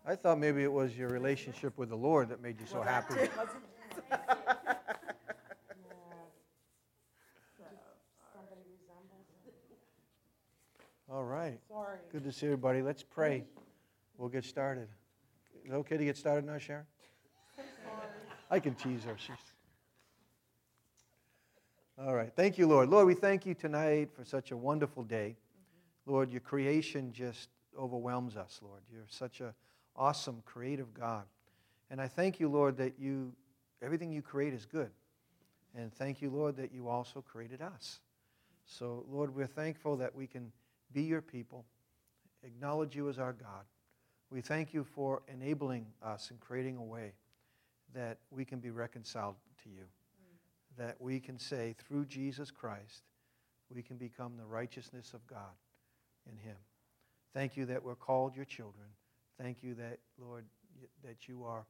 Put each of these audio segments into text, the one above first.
I thought maybe it was your relationship with the Lord that made you so happy. All right. Good to see everybody. Let's pray. We'll get started. Is it okay to get started now, Sharon? I can tease her. All right. Thank you, Lord. Lord, we thank you tonight for such a wonderful day. Lord, your creation just overwhelms us, Lord. You're such an awesome, creative God. And I thank you, Lord, that everything you create is good. And thank you, Lord, that you also created us. So, Lord, we're thankful that we can be your people, acknowledge you as our God. We thank you for enabling us and creating a way that we can be reconciled to you, that we can say through Jesus Christ, we can become the righteousness of God in him. Thank you that we're called your children. Thank you that, Lord, that you are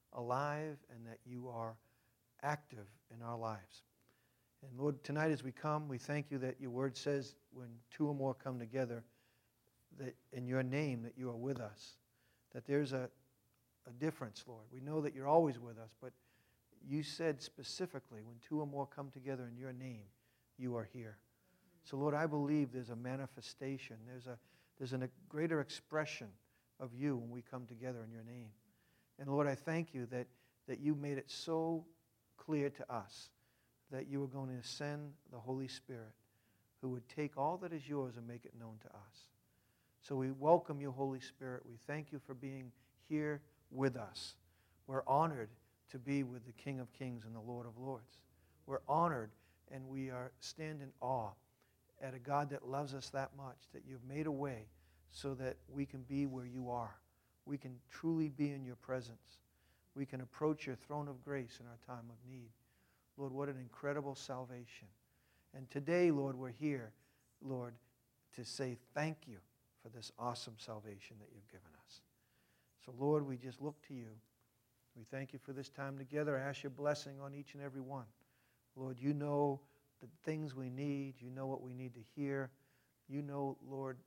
alive and that you are active in our lives. And Lord, tonight as we come, we thank you that your word says when two or more come together, that in your name that you are with us, that there's a difference, Lord. We know that you're always with us, but you said specifically when two or more come together in your name, you are here. So Lord, I believe there's a manifestation. There's a greater expression of you when we come together in your name. And Lord, I thank you that you made it so clear to us that you were going to send the Holy Spirit who would take all that is yours and make it known to us. So we welcome you, Holy Spirit. We thank you for being here with us. We're honored to be with the King of Kings and the Lord of Lords. We're honored and we stand in awe at a God that loves us that much, that you've made a way so that we can be where you are. We can truly be in your presence. We can approach your throne of grace in our time of need. Lord, what an incredible salvation. And today, Lord, we're here, Lord, to say thank you for this awesome salvation that you've given us. So, Lord, we just look to you. We thank you for this time together. I ask your blessing on each and every one. Lord, you know the things we need. You know what we need to hear. You know, Lord,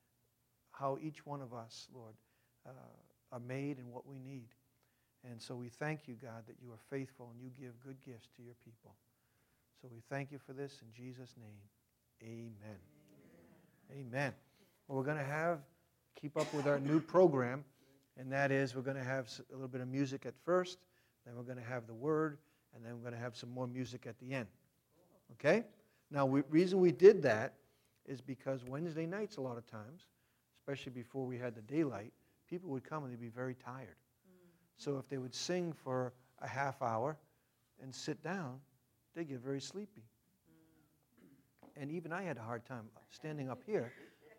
how each one of us, Lord, are made and what we need. And so we thank you, God, that you are faithful and you give good gifts to your people. So we thank you for this in Jesus' name. Amen. Amen. Well, we're going to keep up with our new program, and that is we're going to have a little bit of music at first, then we're going to have the word, and then we're going to have some more music at the end. Okay? Now, the reason we did that is because Wednesday nights, a lot of times, especially before we had the daylight, people would come and they'd be very tired. So if they would sing for a half hour and sit down, they'd get very sleepy. And even I had a hard time standing up here.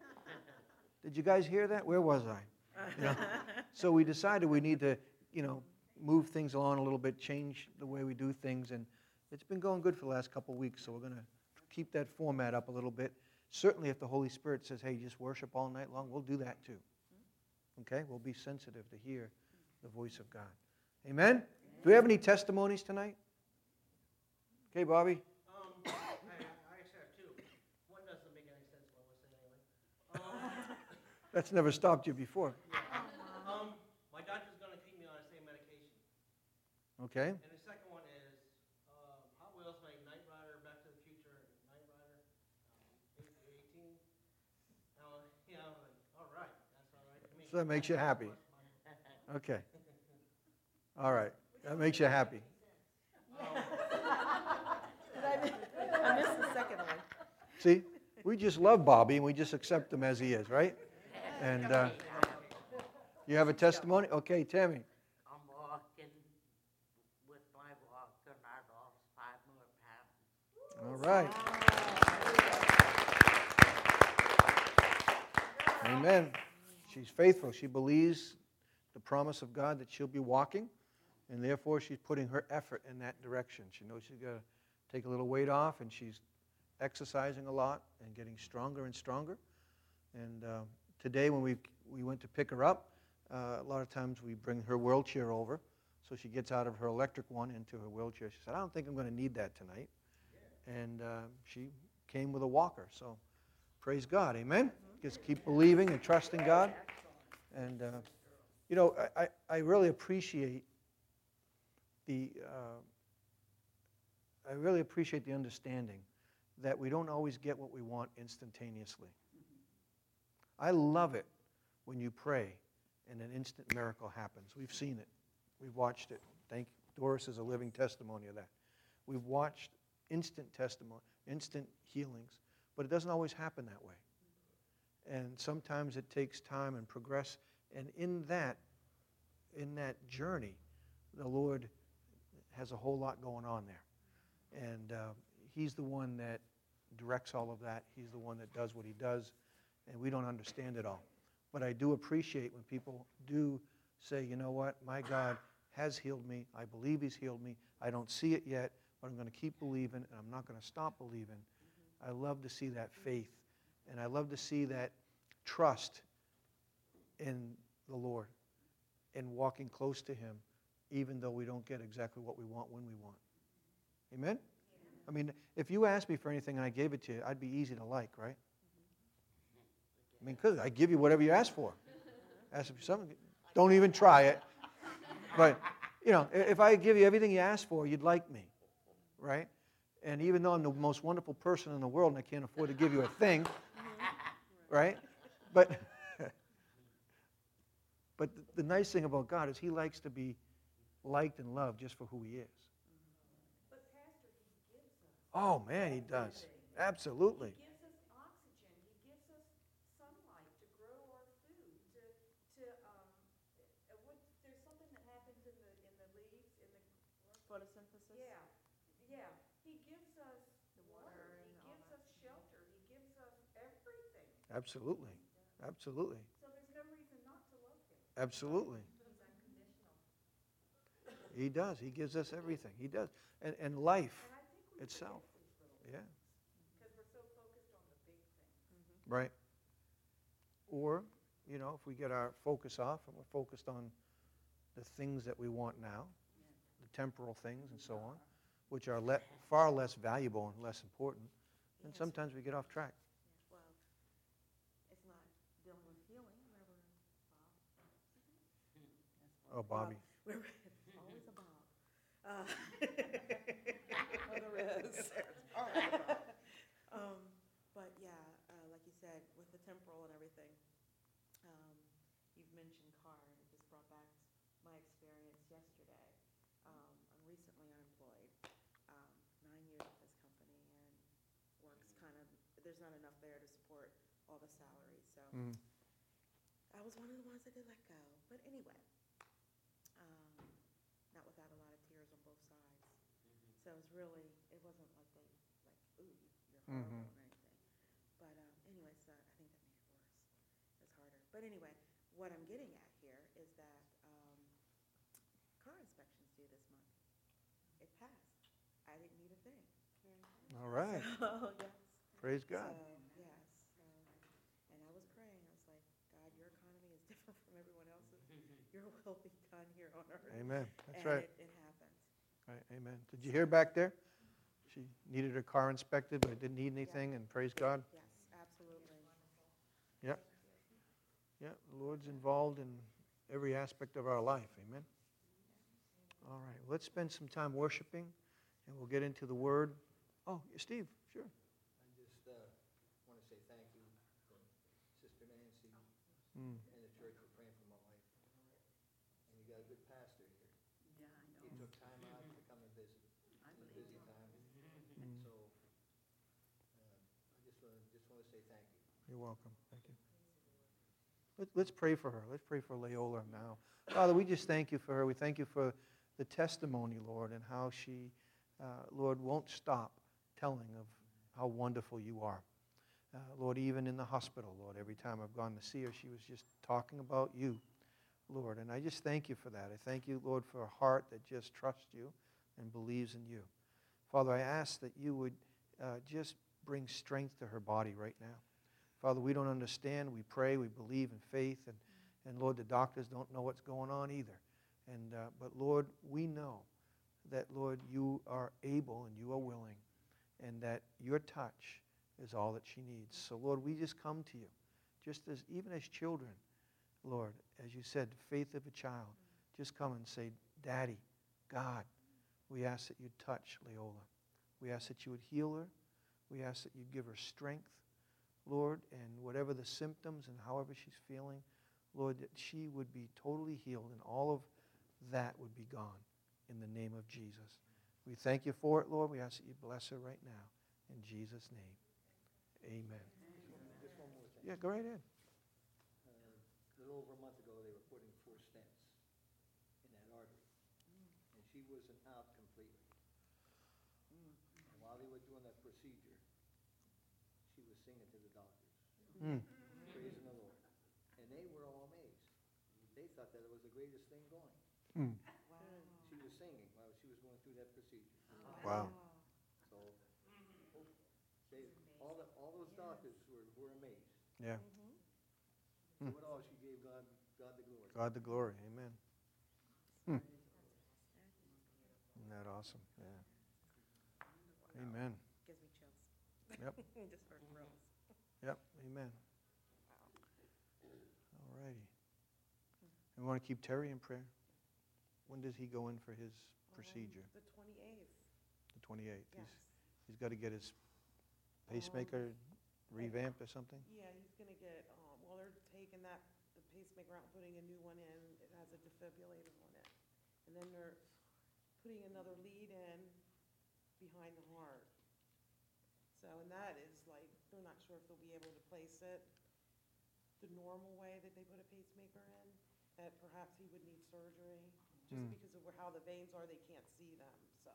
Did you guys hear that? Where was I? So we decided we need to, move things along a little bit, change the way we do things. And it's been going good for the last couple of weeks, so we're going to keep that format up a little bit. Certainly if the Holy Spirit says, hey, just worship all night long, we'll do that too. Okay? We'll be sensitive to hear the voice of God. Amen? Do we have any testimonies tonight? Okay, Bobby? I actually have two. One doesn't make any sense, but we'll say anyway. That's never stopped you before. My doctor's going to keep me on the same medication. Okay. And the second one is Hot Wheels make Knight Rider, Back to the Future, Knight Rider, 18. I'm like, all right, that's all right. So that makes you happy. Okay. All right. That makes you happy. I missed the second one. See, we just love Bobby and we just accept him as he is, right? And you have a testimony? Okay, Tammy. I'm walking with my walker and I lost 5 more pounds. All right. Amen. She's faithful. She believes the promise of God that she'll be walking, and therefore she's putting her effort in that direction. She knows she's got to take a little weight off, and she's exercising a lot and getting stronger and stronger. And today when we went to pick her up, a lot of times we bring her wheelchair over, so she gets out of her electric one into her wheelchair. She said, I don't think I'm going to need that tonight. And she came with a walker, so praise God, amen? Just keep believing and trusting God. And You know, I really appreciate the understanding that we don't always get what we want instantaneously. I love it when you pray and an instant miracle happens. We've seen it. We've watched it. Doris is a living testimony of that. We've watched instant testimony, instant healings, but it doesn't always happen that way. And sometimes it takes time and progress. And in that journey, the Lord has a whole lot going on there. And He's the one that directs all of that. He's the one that does what He does, and we don't understand it all. But I do appreciate when people do say, you know what, my God has healed me. I believe He's healed me. I don't see it yet, but I'm going to keep believing, and I'm not going to stop believing. I love to see that faith, and I love to see that trust in the Lord and walking close to Him, even though we don't get exactly what we want when we want. Amen? I mean, if you asked me for anything and I gave it to you, I'd be easy to like, right? I mean, because I give you whatever you ask for. Ask for something, don't even try it. But, you know, if I give you everything you ask for, you'd like me, right? And even though I'm the most wonderful person in the world and I can't afford to give you a thing, right? But the nice thing about God is He likes to be liked and loved just for who He is. But Pastor, He gives us. Oh, man, He does. Absolutely. He gives us oxygen. He gives us sunlight to grow our food. There's something that happens in the leaves, in the Photosynthesis? yeah. He gives us The water. water He and all gives that. us shelter. He gives us everything. Absolutely. Absolutely. So there's no reason not to love Him. Absolutely. He's unconditional. He does. He gives us everything. He does. And life And I think we itself. forget these little Yeah. because we're so focused on the big things. Right. Or, you know, if we get our focus off and we're focused on the things that we want now, the temporal things and so on, which are far less valuable and less important, then sometimes we get off track. Well, it's not dealing with healing, remember, Bob? Oh, Bobby. It's always a Bob. Oh, there is. But yeah, like you said, with the temporal and everything, you've mentioned car, and it just brought back my experience yesterday. I'm recently unemployed, 9 years at this company, and work's kind of, there's not enough there to support all the salaries, so Mm. I was one of the ones that did let go. But anyway, not without a lot of tears on both sides. So it was really, it wasn't like ooh, you're horrible or anything. But anyway, so I think that made it worse. It was harder. But anyway, what I'm getting at here is that car inspection's due this month. It passed. I didn't need a thing. All right. Oh, yes. Praise God. So, yes. And I was praying. I was like, God, your economy is different from everyone else's. Your will be done here on earth. Amen. That's And right. It happened. Right. Amen. Did you hear back there? She needed her car inspected, but didn't need anything, and praise God. Yes, absolutely. Yeah. Yeah. The Lord's involved in every aspect of our life. Amen. All right. Let's spend some time worshiping, and we'll get into the Word. Oh, Steve, sure. I just want to say thank you to Sister Nancy Mm. and the church for praying for my wife. And you got a good pastor here. Yeah, I know. He took time out to come and visit I in a believe busy you. time. Mm. So I just want to say thank you. You're welcome. Thank you. Let's pray for her. Let's pray for Leola now. Father, we just thank you for her. We thank you for the testimony, Lord, and how she, Lord, won't stop telling of how wonderful you are. Lord, even in the hospital, Lord, every time I've gone to see her, she was just talking about you, Lord. And I just thank you for that. I thank you, Lord, for a heart that just trusts you and believes in you. Father, I ask that you would just bring strength to her body right now. Father, we don't understand. We pray. We believe in faith. And Lord, the doctors don't know what's going on either. But, Lord, we know that, Lord, you are able and you are willing, and that your touch is all that she needs. So, Lord, we just come to you, just as even as children, Lord, as you said, faith of a child. Just come and say, Daddy, God, we ask that you'd touch Leola. We ask that you would heal her. We ask that you'd give her strength, Lord, and whatever the symptoms and however she's feeling, Lord, that she would be totally healed and all of that would be gone in the name of Jesus. We thank you for it, Lord. We ask that you bless her right now. In Jesus' name, amen. Just one more thing. Yeah, go right ahead. A little over a month ago, they were putting 4 stents in that artery, and she wasn't out completely. And while they were doing that procedure, she was singing to the doctors, praising the Lord. And they were all amazed. They thought that it was the greatest thing going. She was singing while she was going through that procedure. Wow. So all those doctors were amazed. Yeah. So what all she gave God the glory. God the glory. Amen. Isn't that awesome? Yeah. Amen. Gives me chills. Yep. Just for thrills. Yep. Amen. All righty. And we want to keep Terry in prayer. When does he go in for his procedure? The 28th. The 28th. Yes. He's got to get his pacemaker revamped or something? Yeah, he's going to get, well, they're taking the pacemaker out and putting a new one in. It has a defibrillator on it. And then they're putting another lead in behind the heart. So, and that is like, they're not sure if they'll be able to place it the normal way that they put a pacemaker in, that perhaps he would need surgery. Just because of how the veins are, they can't see them, so.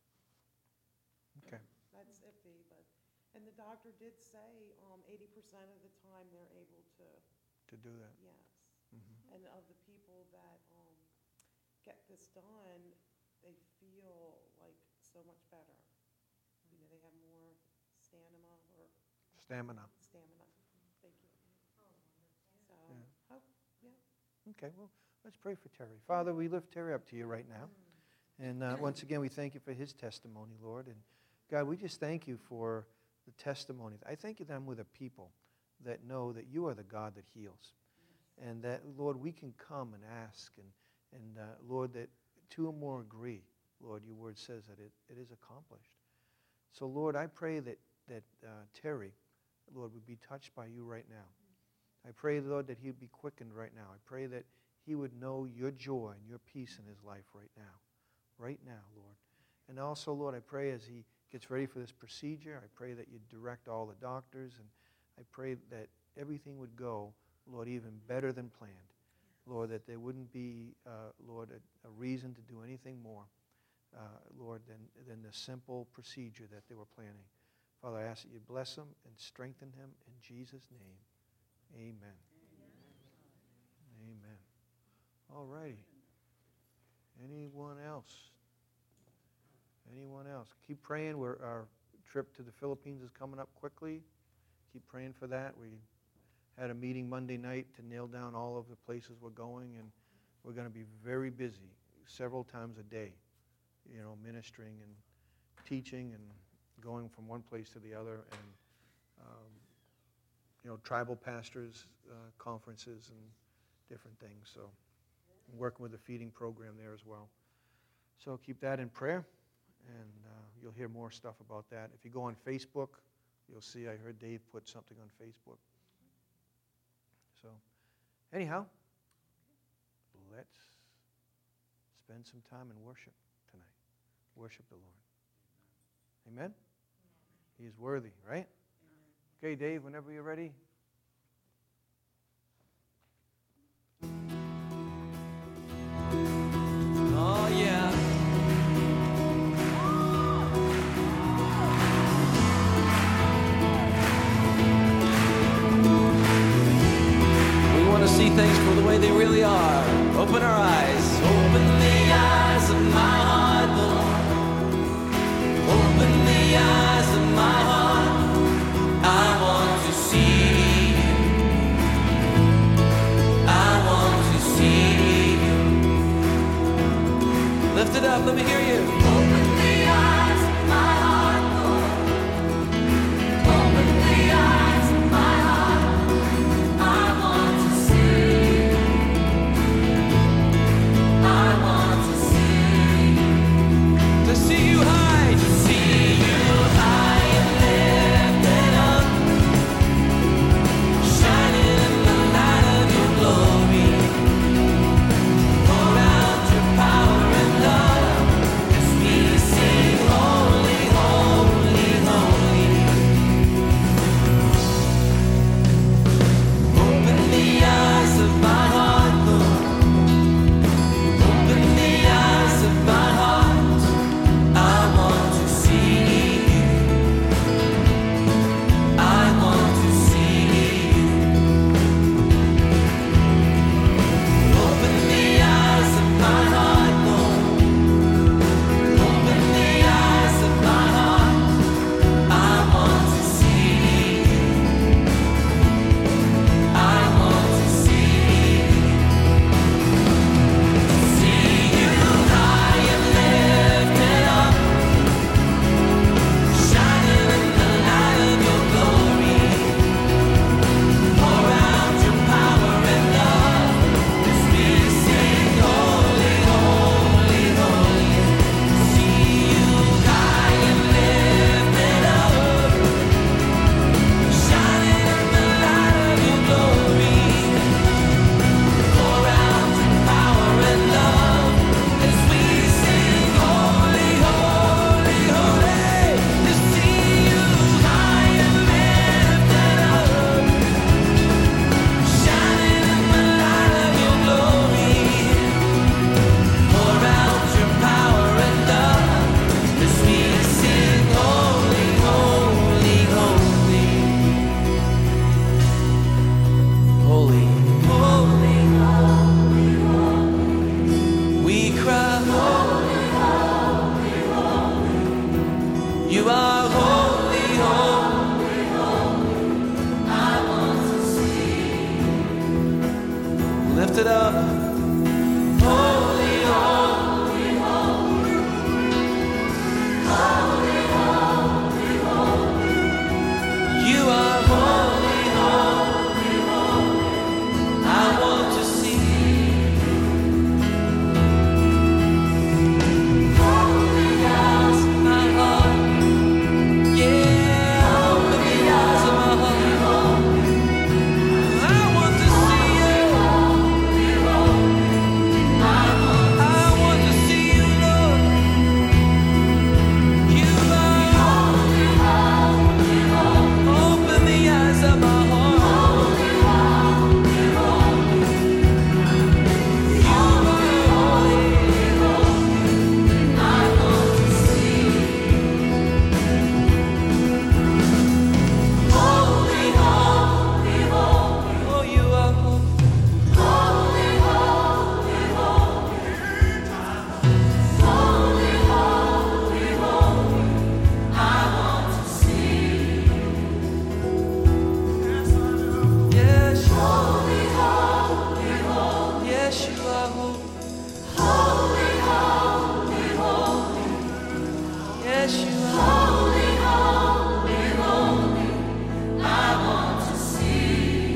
Okay. That's iffy, but, and the doctor did say 80% of the time they're able to, To do that. yes. Mhm. And of the people that get this done, they feel like so much better. You know, they have more stamina. Stamina. Thank you. So, Yeah. yeah. Okay, well, let's pray for Terry. Father, we lift Terry up to you right now. And once again, we thank you for his testimony, Lord. And God, we just thank you for the testimonies. I thank you that I'm with a people that know that you are the God that heals. And that, Lord, we can come and ask. And Lord, that 2 or more agree. Lord, your word says that it is accomplished. So, Lord, I pray that Terry, Lord, would be touched by you right now. I pray, Lord, that he would be quickened right now. I pray that he would know your joy and your peace in his life right now. Right now, Lord. And also, Lord, I pray as he gets ready for this procedure, I pray that you direct all the doctors, and I pray that everything would go, Lord, even better than planned. Lord, that there wouldn't be, Lord, a reason to do anything more, Lord, than the simple procedure that they were planning. Father, I ask that you bless him and strengthen him in Jesus' name. Amen. Amen. All righty. Anyone else? Anyone else? Keep praying. Our trip to the Philippines is coming up quickly. Keep praying for that. We had a meeting Monday night to nail down all of the places we're going, and we're going to be very busy several times a day, ministering and teaching and going from one place to the other, and tribal pastors conferences and different things. So I'm working with the feeding program there as well. So keep that in prayer, and you'll hear more stuff about that. If you go on Facebook, you'll see, I heard Dave put something on Facebook. So anyhow, let's spend some time in worship tonight. Worship the Lord. Amen? He is worthy, right? Okay, Dave, whenever you're ready. Oh, yeah. We want to see things for the way they really are. Open our eyes. Open the eyes of my heart, Lord. Open the eyes of my heart. I want to see you. I want to see you. Lift it up, let me hear you. Open the eyes of my heart, Lord. Open the eyes of my heart. I want to see you. are holy. Holy, holy, holy. Yes, you are. Holy, holy, holy. I want to see.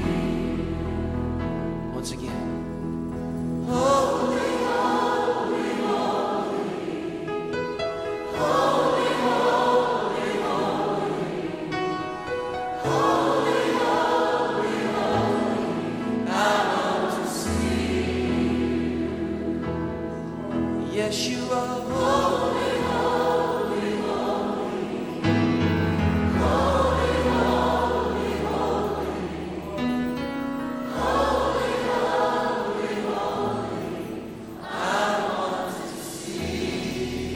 Once again. Holy, holy, holy. Holy, holy, holy. Holy, holy, holy. I want to see. Yes, you are. Holy, holy, holy. Holy, holy, holy. Holy, holy, holy. I want to see.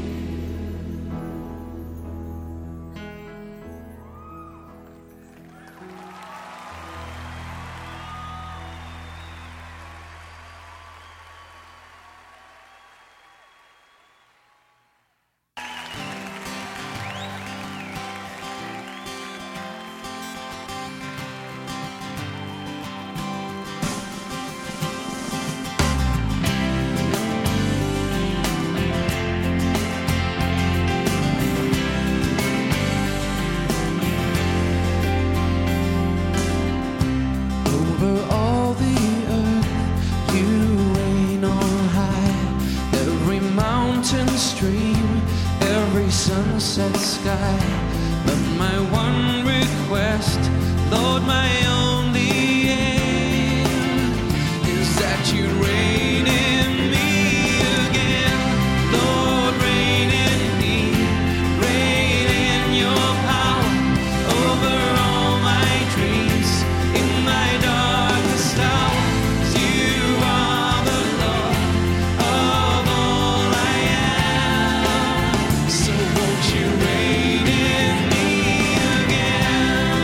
Over all the earth, you reign on high. Every mountain stream, every sunset sky. But my one request, Lord, my only aim is that you reign in me again. Lord, reign in me, reign in your power over all my dreams. In my darkest hour, you are the Lord of all I am. So won't you reign in me again?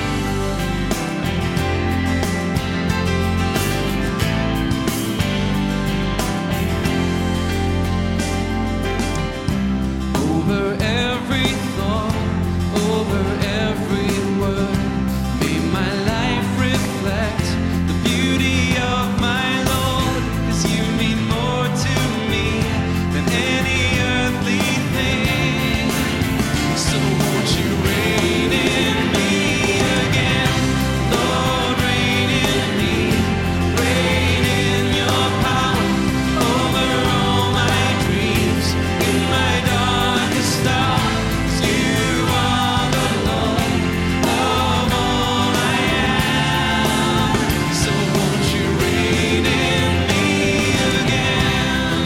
Over every thought, over every word, may my life reflect the beauty of my Lord. 'Cause you mean more to me than any earthly thing. So won't you reign in me again? Lord, reign in me, reign in your power over all my dreams. In my darkest hour, 'cause you are the Lord of all I am. So won't you reign in me again?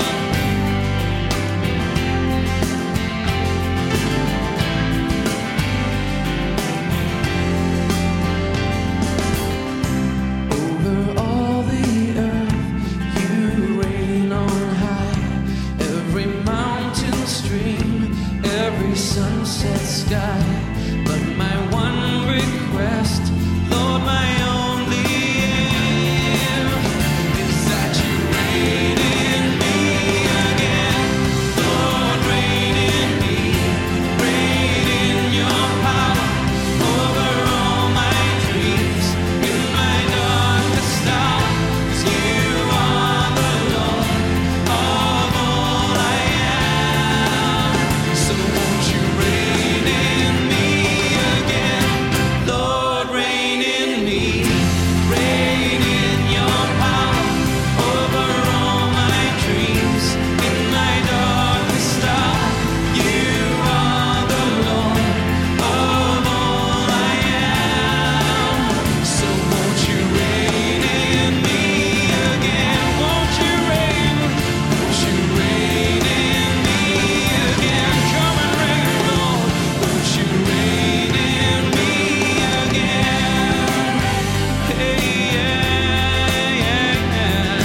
Over all the earth, you reign on high. Every mountain stream, every sunset sky. But my one request, Lord, my only aim is that you reign in me again. Lord, reign in me, reign in your power over all my dreams. In my darkest hour, 'cause you are the Lord of all I am. So won't you reign in me again? Lord, reign in me, reign in your power over all my dreams. In my darkest hour, you are the Lord of all I am. So won't you reign in me again? Won't you reign? Won't you reign in me again? Come and reign, Lord. Won't you reign in me again? Hey, yeah, yeah, yeah.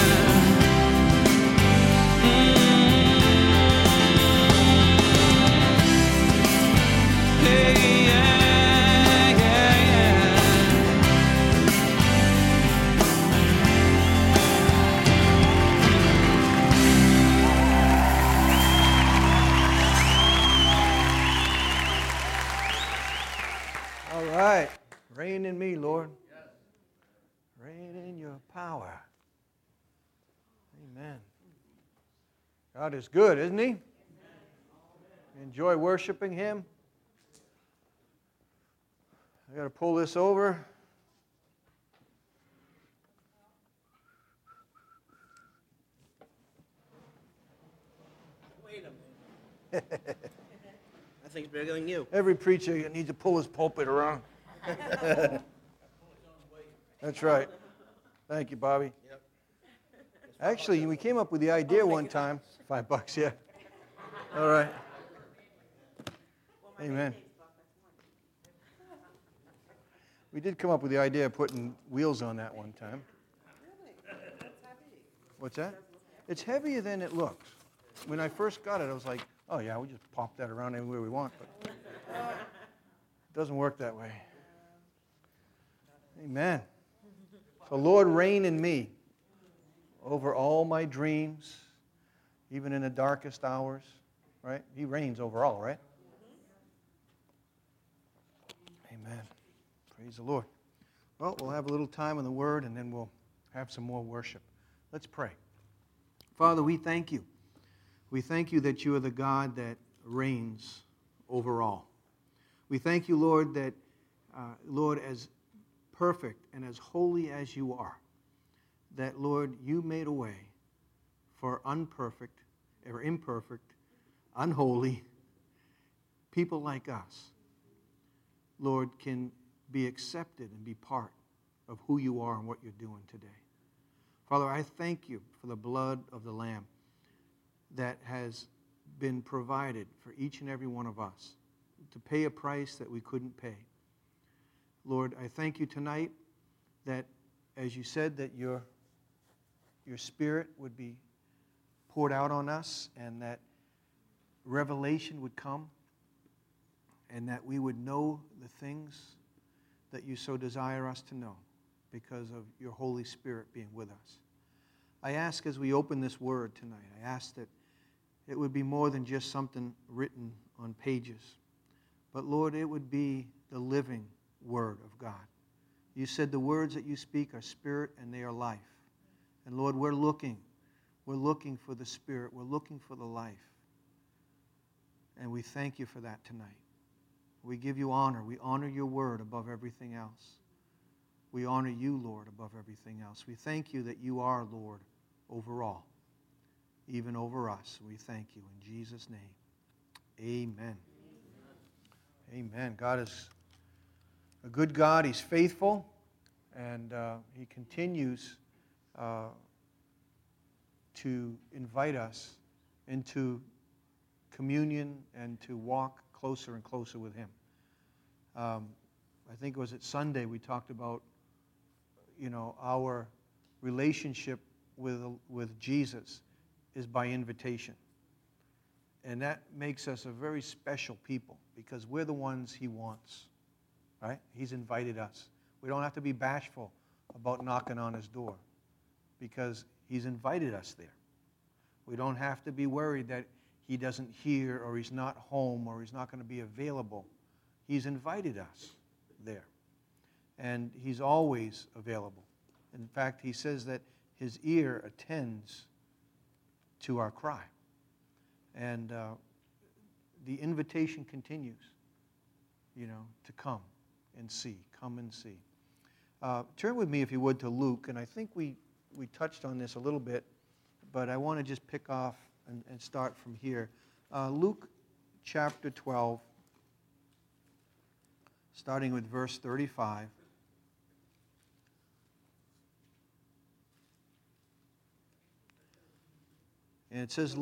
Hey, yeah, yeah, yeah. All right. Reign in me, Lord. Reign in your power. Amen. God is good, isn't He? Enjoy worshiping Him. I got to pull this over. Wait a minute. I think it's bigger than you. Every preacher needs to pull his pulpit around. That's right. Thank you, Bobby. Yep. Actually, we came up with the idea one time. $5, yeah. All right. Amen. We did come up with the idea of putting wheels on that one time. What's that? It's heavier than it looks. When I first got it, I was like, oh yeah, we just pop that around anywhere we want. But it doesn't work that way. Amen. So Lord, reign in me over all my dreams, even in the darkest hours, right? He reigns over all, right? Amen. Praise the Lord. Well, we'll have a little time in the Word, and then we'll have some more worship. Let's pray. Father, we thank you. We thank you that you are the God that reigns over all. We thank you, Lord, that, Lord, as perfect and as holy as you are, that, Lord, you made a way for unperfect or imperfect, unholy people like us, Lord, can be accepted and be part of who you are and what you're doing today. Father, I thank you for the blood of the Lamb that has been provided for each and every one of us to pay a price that we couldn't pay. Lord, I thank you tonight that, as you said, that your Spirit would be poured out on us and that revelation would come and that we would know the things that you so desire us to know because of your Holy Spirit being with us. I ask as we open this word tonight, I ask that it would be more than just something written on pages, but Lord, it would be the living Word of God. You said the words that you speak are spirit and they are life. And Lord, we're looking for the Spirit. We're looking for the life. And we thank you for that tonight. We give you honor. We honor your word above everything else. We honor you, Lord, above everything else. We thank you that you are Lord over all, even over us. We thank you in Jesus' name. Amen. Amen. God is a good God. He's faithful, and he continues to invite us into communion and to walk closer and closer with him. I think it was at Sunday we talked about, our relationship with Jesus is by invitation. And that makes us a very special people because we're the ones he wants, right? He's invited us. We don't have to be bashful about knocking on his door because he's invited us there. We don't have to be worried that he doesn't hear or he's not home or he's not going to be available. He's invited us there. And he's always available. In fact, he says that his ear attends to our cry. And the invitation continues, to come and see. Come and see. Turn with me, if you would, to Luke. And I think we touched on this a little bit, but I want to just pick off and start from here. Luke chapter 12, starting with verse 35. And it says,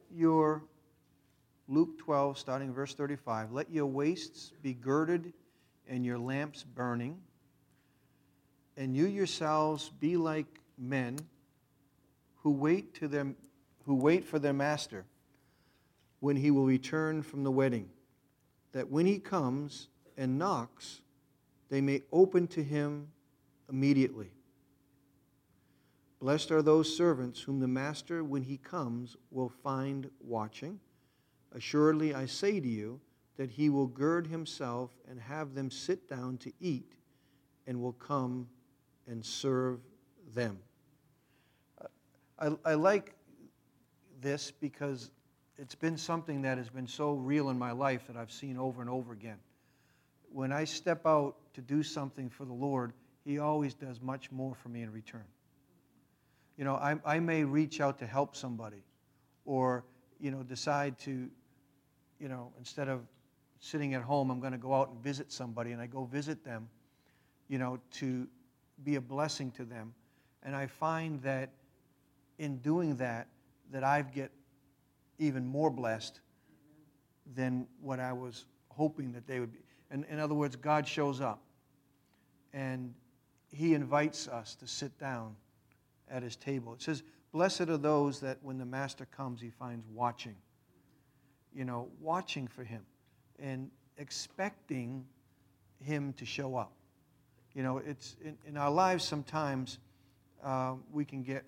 Luke 12, starting verse 35, let your waists be girded and your lamps burning, and you yourselves be like men who wait for their master when he will return from the wedding, that when he comes and knocks, they may open to him immediately. Blessed are those servants whom the master, when he comes, will find watching. Assuredly, I say to you that he will gird himself and have them sit down to eat, and will come and serve them. I like this because it's been something that has been so real in my life that I've seen over and over again. When I step out to do something for the Lord, He always does much more for me in return. You know, I may reach out to help somebody or, you know, decide to, you know, instead of sitting at home, I'm going to go out and visit somebody, and I go visit them, you know, to be a blessing to them. And I find that in doing that, that I get even more blessed than what I was hoping that they would be. And in other words, God shows up, and He invites us to sit down at His table. It says, blessed are those that when the Master comes, He finds watching. You know, watching for Him and expecting Him to show up. You know, it's in our lives sometimes we can get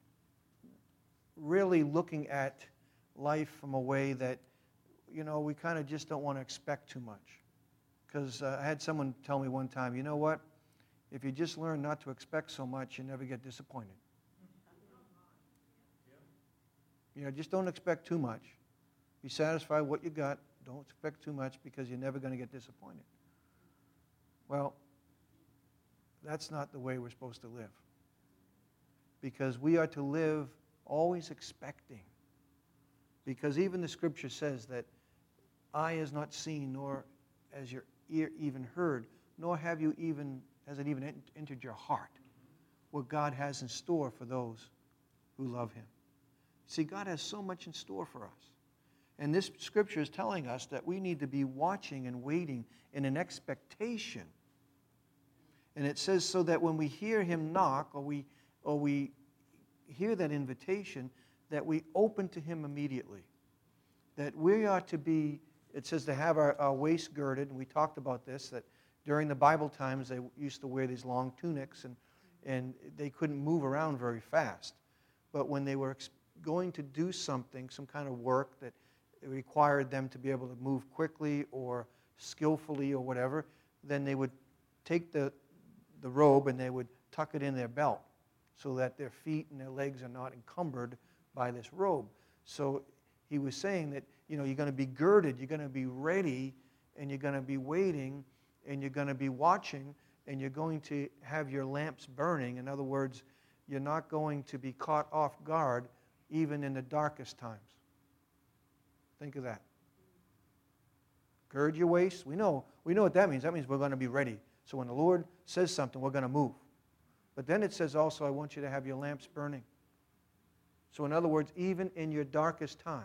really looking at life from a way that, you know, we kind of just don't want to expect too much. Because I had someone tell me one time, you know what? If you just learn not to expect so much, you never get disappointed. You know, just don't expect too much. Be satisfied with what you got. Don't expect too much because you're never going to get disappointed. Well, that's not the way we're supposed to live. Because we are to live always expecting. Because even the Scripture says that eye has not seen, nor has your ear even heard, nor has it even entered your heart what God has in store for those who love Him. See, God has so much in store for us. And this Scripture is telling us that we need to be watching and waiting in an expectation. And it says so that when we hear Him knock or we hear that invitation, that we open to Him immediately. That we are to be, it says to have our waist girded, and we talked about this, that during the Bible times they used to wear these long tunics and they couldn't move around very fast. But when they were going to do something, some kind of work that required them to be able to move quickly or skillfully or whatever, then they would take the robe and they would tuck it in their belt so that their feet and their legs are not encumbered by this robe. So he was saying that, you know, you're going to be girded, you're going to be ready, and you're going to be waiting, and you're going to be watching, and you're going to have your lamps burning. In other words, you're not going to be caught off guard even in the darkest times. Think of that. Gird your waist. We know what that means. That means we're going to be ready. So when the Lord says something, we're going to move. But then it says also, I want you to have your lamps burning. So in other words, even in your darkest time,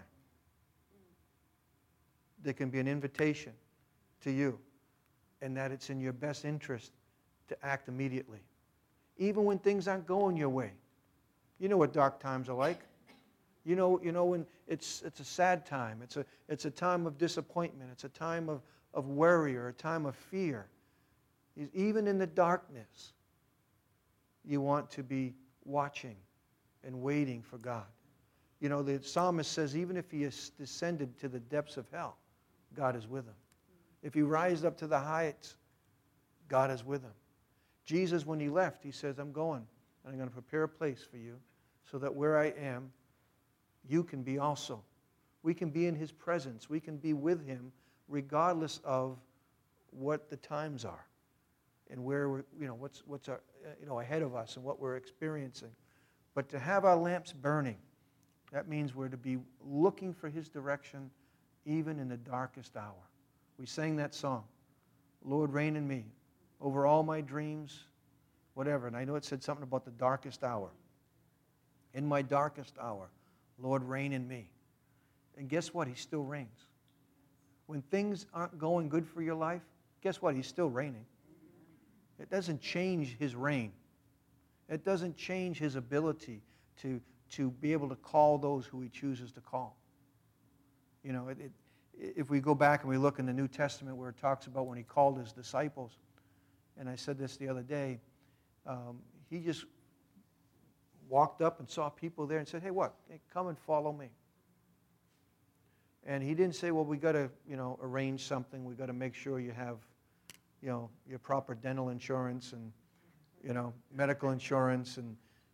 there can be an invitation to you, and that it's in your best interest to act immediately. Even when things aren't going your way. You know what dark times are like. You know when it's a sad time. It's a time of disappointment. It's a time of worry or a time of fear. Even in the darkness, you want to be watching and waiting for God. You know, the psalmist says even if he is descended to the depths of hell, God is with him. If he rises up to the heights, God is with him. Jesus, when he left, he says, I'm going, and I'm going to prepare a place for you so that where I am, you can be also. We can be in his presence. We can be with him regardless of what the times are and where we're, what's ahead of us and what we're experiencing. But to have our lamps burning, that means we're to be looking for his direction even in the darkest hour. We sang that song, Lord, reign in me over all my dreams, whatever. And I know it said something about the darkest hour. In my darkest hour, Lord, reign in me. And guess what? He still reigns. When things aren't going good for your life, guess what? He's still reigning. It doesn't change his reign. It doesn't change his ability to be able to call those who he chooses to call. You know, if we go back and we look in the New Testament where it talks about when he called his disciples, and I said this the other day, he just walked up and saw people there and said, hey, come and follow me. And he didn't say, well, we got to, arrange something. We got to make sure you have, your proper dental insurance and, medical insurance and,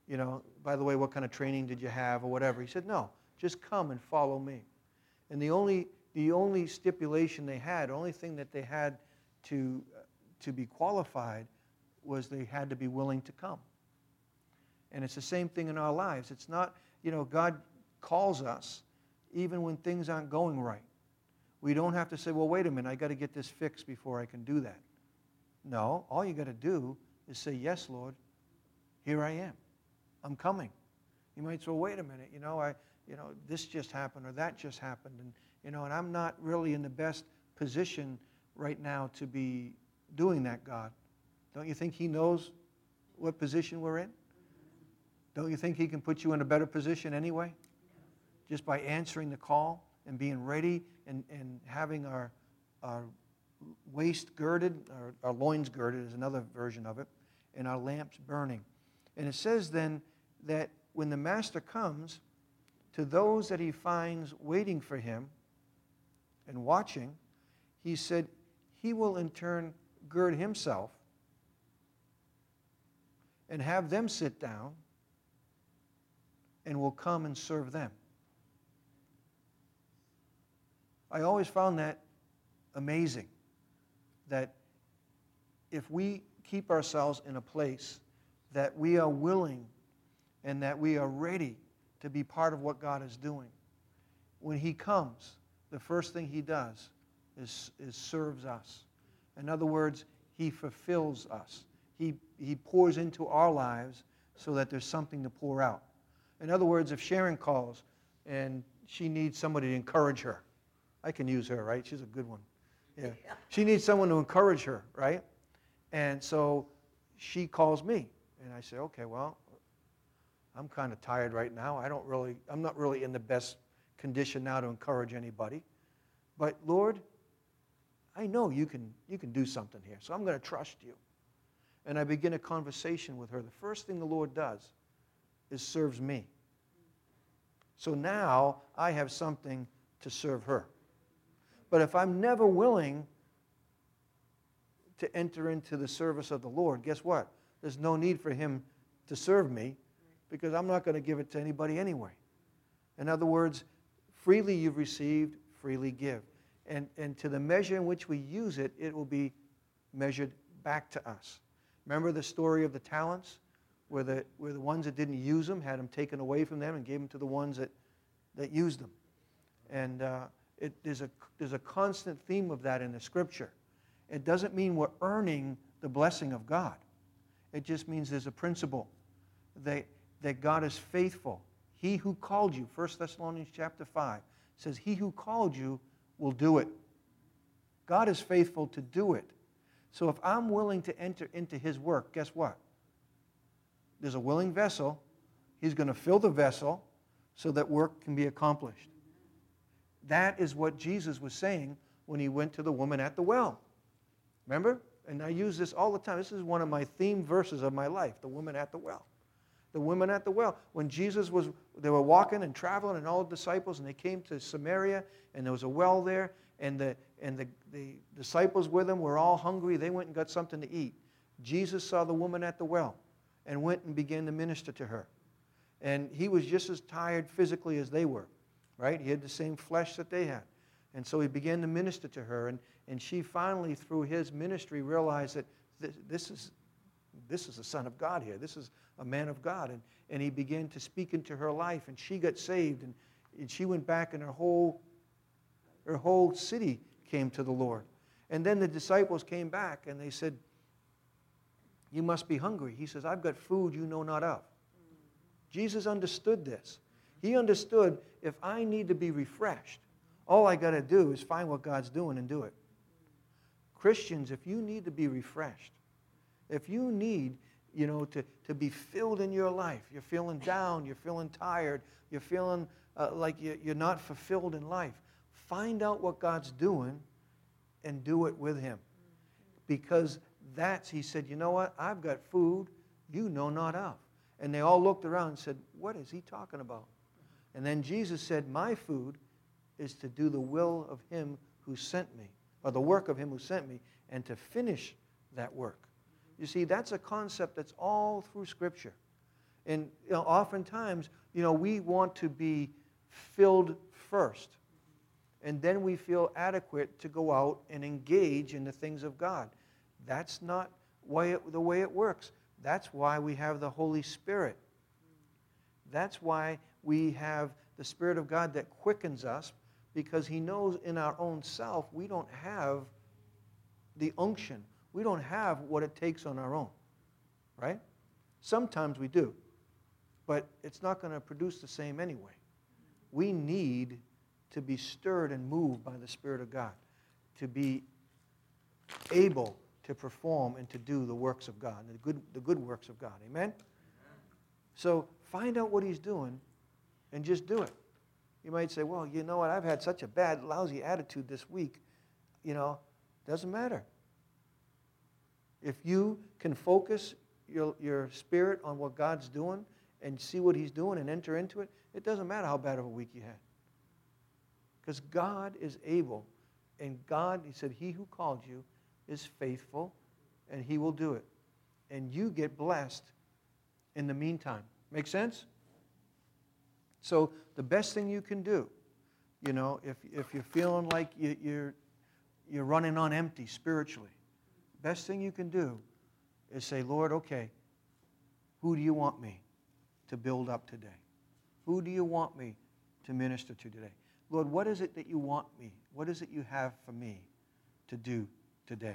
by the way, what kind of training did you have or whatever. He said, no, just come and follow me. And the only stipulation they had, the only thing that they had to be qualified was they had to be willing to come. And it's the same thing in our lives. It's not, God calls us even when things aren't going right. We don't have to say, well, wait a minute, I got to get this fixed before I can do that. No, all you got to do is say, yes, Lord, here I am. I'm coming. You might say, well, wait a minute, this just happened or that just happened, and I'm not really in the best position right now to be doing that, God. Don't you think He knows what position we're in? Don't you think He can put you in a better position anyway? Just by answering the call and being ready and having our waist girded, our loins girded is another version of it, and our lamps burning. And it says then that when the Master comes, to those that He finds waiting for Him and watching, He said He will in turn gird Himself and have them sit down and will come and serve them. I always found that amazing, that if we keep ourselves in a place that we are willing and that we are ready to be part of what God is doing, when He comes, the first thing He does is serves us. In other words, He fulfills us. He pours into our lives so that there's something to pour out. In other words, if Sharon calls and she needs somebody to encourage her, I can use her, right? She's a good one. Yeah. She needs someone to encourage her, right? And so she calls me, and I say, okay, well, I'm kind of tired right now. I'm not really in the best condition now to encourage anybody. But Lord, I know you can do something here, so I'm going to trust you. And I begin a conversation with her. The first thing the Lord does is serves me. So now I have something to serve her. But if I'm never willing to enter into the service of the Lord, guess what? There's no need for Him to serve me because I'm not going to give it to anybody anyway. In other words, freely you've received, freely give. And to the measure in which we use it, it will be measured back to us. Remember the story of the talents? Where the ones that didn't use them had them taken away from them and gave them to the ones that used them. And there's a constant theme of that in the Scripture. It doesn't mean we're earning the blessing of God. It just means there's a principle that God is faithful. He who called you, 1 Thessalonians chapter 5, says, He who called you will do it. God is faithful to do it. So if I'm willing to enter into His work, guess what? There's a willing vessel. He's going to fill the vessel so that work can be accomplished. That is what Jesus was saying when He went to the woman at the well. Remember? And I use this all the time. This is one of my theme verses of my life, the woman at the well. The woman at the well. When they were walking and traveling, and all the disciples, and they came to Samaria, and there was a well there, and the disciples with them were all hungry. They went and got something to eat. Jesus saw the woman at the well and went and began to minister to her. And He was just as tired physically as they were, right? He had the same flesh that they had. And so He began to minister to her, and she finally, through His ministry, realized that this is the Son of God here. This is a man of God. And He began to speak into her life, and she got saved, and she went back, and her whole city came to the Lord. And then the disciples came back, and they said, you must be hungry. He says, I've got food you know not of. Jesus understood this. He understood if I need to be refreshed, all I got to do is find what God's doing and do it. Christians, if you need to be refreshed, if you need, to be filled in your life, you're feeling down, you're feeling tired, you're feeling like you're not fulfilled in life, find out what God's doing and do it with Him. Because He said, you know what? I've got food you know not of. And they all looked around and said, what is He talking about? And then Jesus said, my food is to do the will of Him who sent me, or the work of Him who sent me, and to finish that work. You see, that's a concept that's all through Scripture. And oftentimes, we want to be filled first. And then we feel adequate to go out and engage in the things of God. That's not the way it works. That's why we have the Holy Spirit. That's why we have the Spirit of God that quickens us, because He knows in our own self we don't have the unction. We don't have what it takes on our own, right? Sometimes we do, but it's not going to produce the same anyway. We need to be stirred and moved by the Spirit of God, to be able to perform and to do the works of God, the good works of God. Amen? So find out what He's doing and just do it. You might say, well, you know what, I've had such a bad, lousy attitude this week. Doesn't matter. If you can focus your spirit on what God's doing and see what He's doing and enter into it, it doesn't matter how bad of a week you had. Because God is able, and God, He said, He who called you is faithful, and He will do it. And you get blessed in the meantime. Make sense? So the best thing you can do, if you're feeling like you're running on empty spiritually, best thing you can do is say, Lord, okay, who do you want me to build up today? Who do you want me to minister to today? Lord, what is it that you want me? What is it you have for me to do today?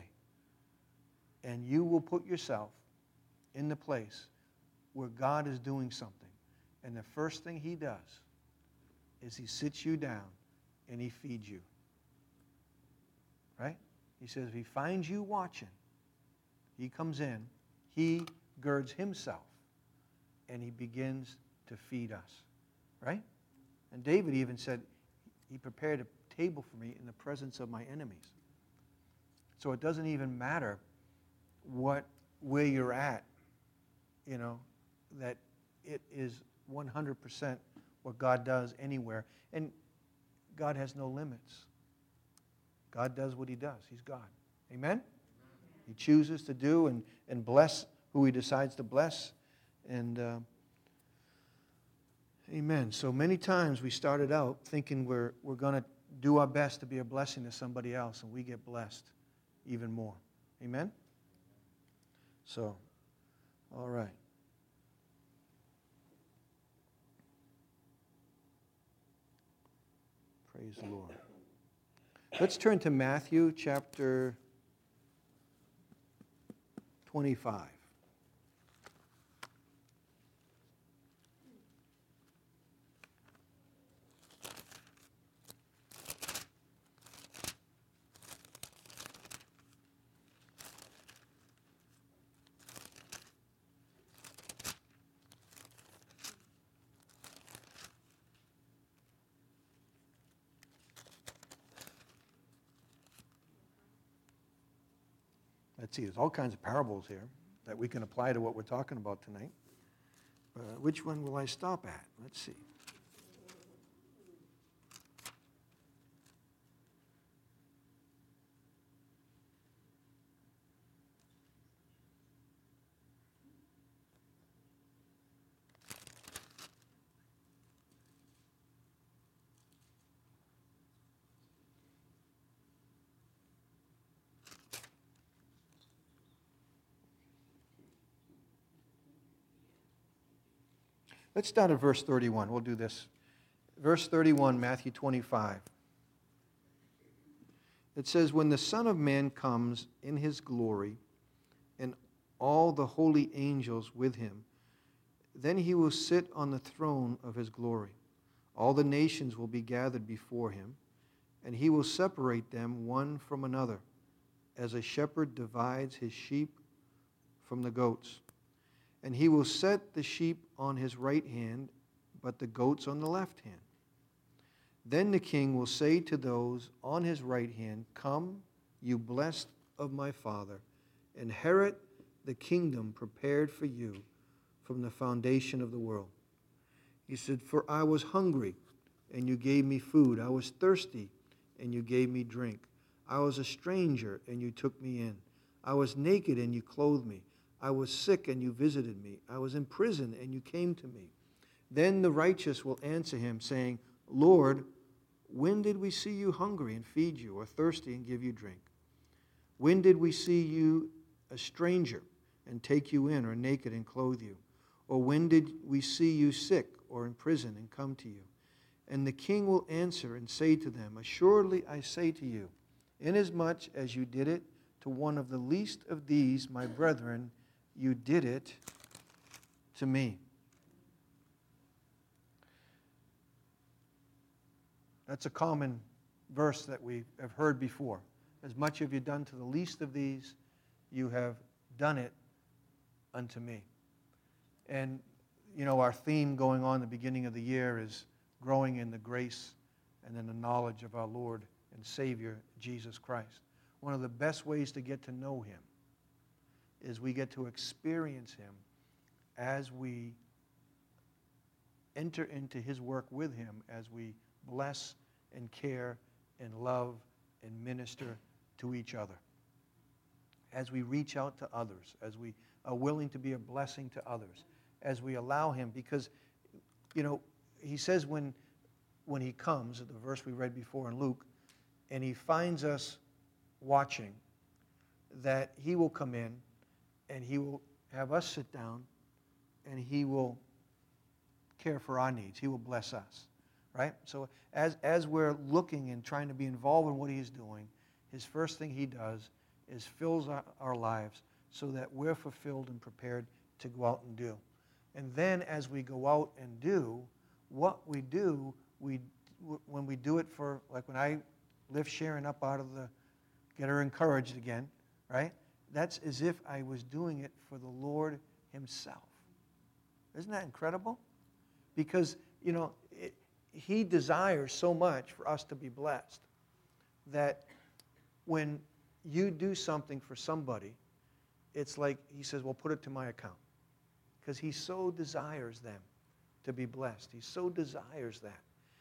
And you will put yourself in the place where God is doing something. And the first thing He does is He sits you down and He feeds you. Right? He says if He finds you watching, He comes in, He girds Himself, and He begins to feed us. Right? And David even said, He prepared a table for me in the presence of my enemies. So it doesn't even matter where you're at, that it is 100% what God does anywhere. And God has no limits. God does what He does. He's God. Amen? He chooses to do and bless who He decides to bless. And amen. So many times we started out thinking we're going to do our best to be a blessing to somebody else, and we get blessed even more. Amen? So, all right. Praise the Lord. Let's turn to Matthew chapter 25. Let's see, there's all kinds of parables here that we can apply to what we're talking about tonight. Which one will I stop at? Let's see. Let's start at verse 31. We'll do this. Verse 31, Matthew 25. It says, when the Son of Man comes in His glory, and all the holy angels with Him, then He will sit on the throne of His glory. All the nations will be gathered before Him, and He will separate them one from another, as a shepherd divides his sheep from the goats. And He will set the sheep on His right hand, but the goats on the left hand. Then the King will say to those on His right hand, come, you blessed of my Father, inherit the kingdom prepared for you from the foundation of the world. He said, for I was hungry, and you gave me food. I was thirsty, and you gave me drink. I was a stranger, and you took me in. I was naked, and you clothed me. I was sick and you visited me. I was in prison and you came to me. Then the righteous will answer him, saying, Lord, when did we see you hungry and feed you, or thirsty and give you drink? When did we see you a stranger and take you in, or naked and clothe you? Or when did we see you sick or in prison and come to you? And the king will answer and say to them, Assuredly I say to you, inasmuch as you did it to one of the least of these, my brethren, you did it to me. That's a common verse that we have heard before. As much have you done to the least of these, you have done it unto me. And, you know, our theme going on the beginning of the year is growing in the grace and in the knowledge of our Lord and Savior, Jesus Christ. One of the best ways to get to know Him is we get to experience Him as we enter into His work with Him, as we bless and care and love and minister to each other, as we reach out to others, as we are willing to be a blessing to others, as we allow Him. Because, you know, He says when He comes, the verse we read before in Luke, and He finds us watching, that He will come in and He will have us sit down and He will care for our needs. He will bless us, right? So as we're looking and trying to be involved in what He's doing, His first thing He does is fills our lives so that we're fulfilled and prepared to go out and do. And then as we go out and do, what we do, when we do it for, like when I lift Sharon up out of the, get her encouraged again, right? That's as if I was doing it for the Lord Himself. Isn't that incredible? Because, you know, He desires so much for us to be blessed that when you do something for somebody, it's like He says, well, put it to my account. Because He so desires them to be blessed. He so desires that.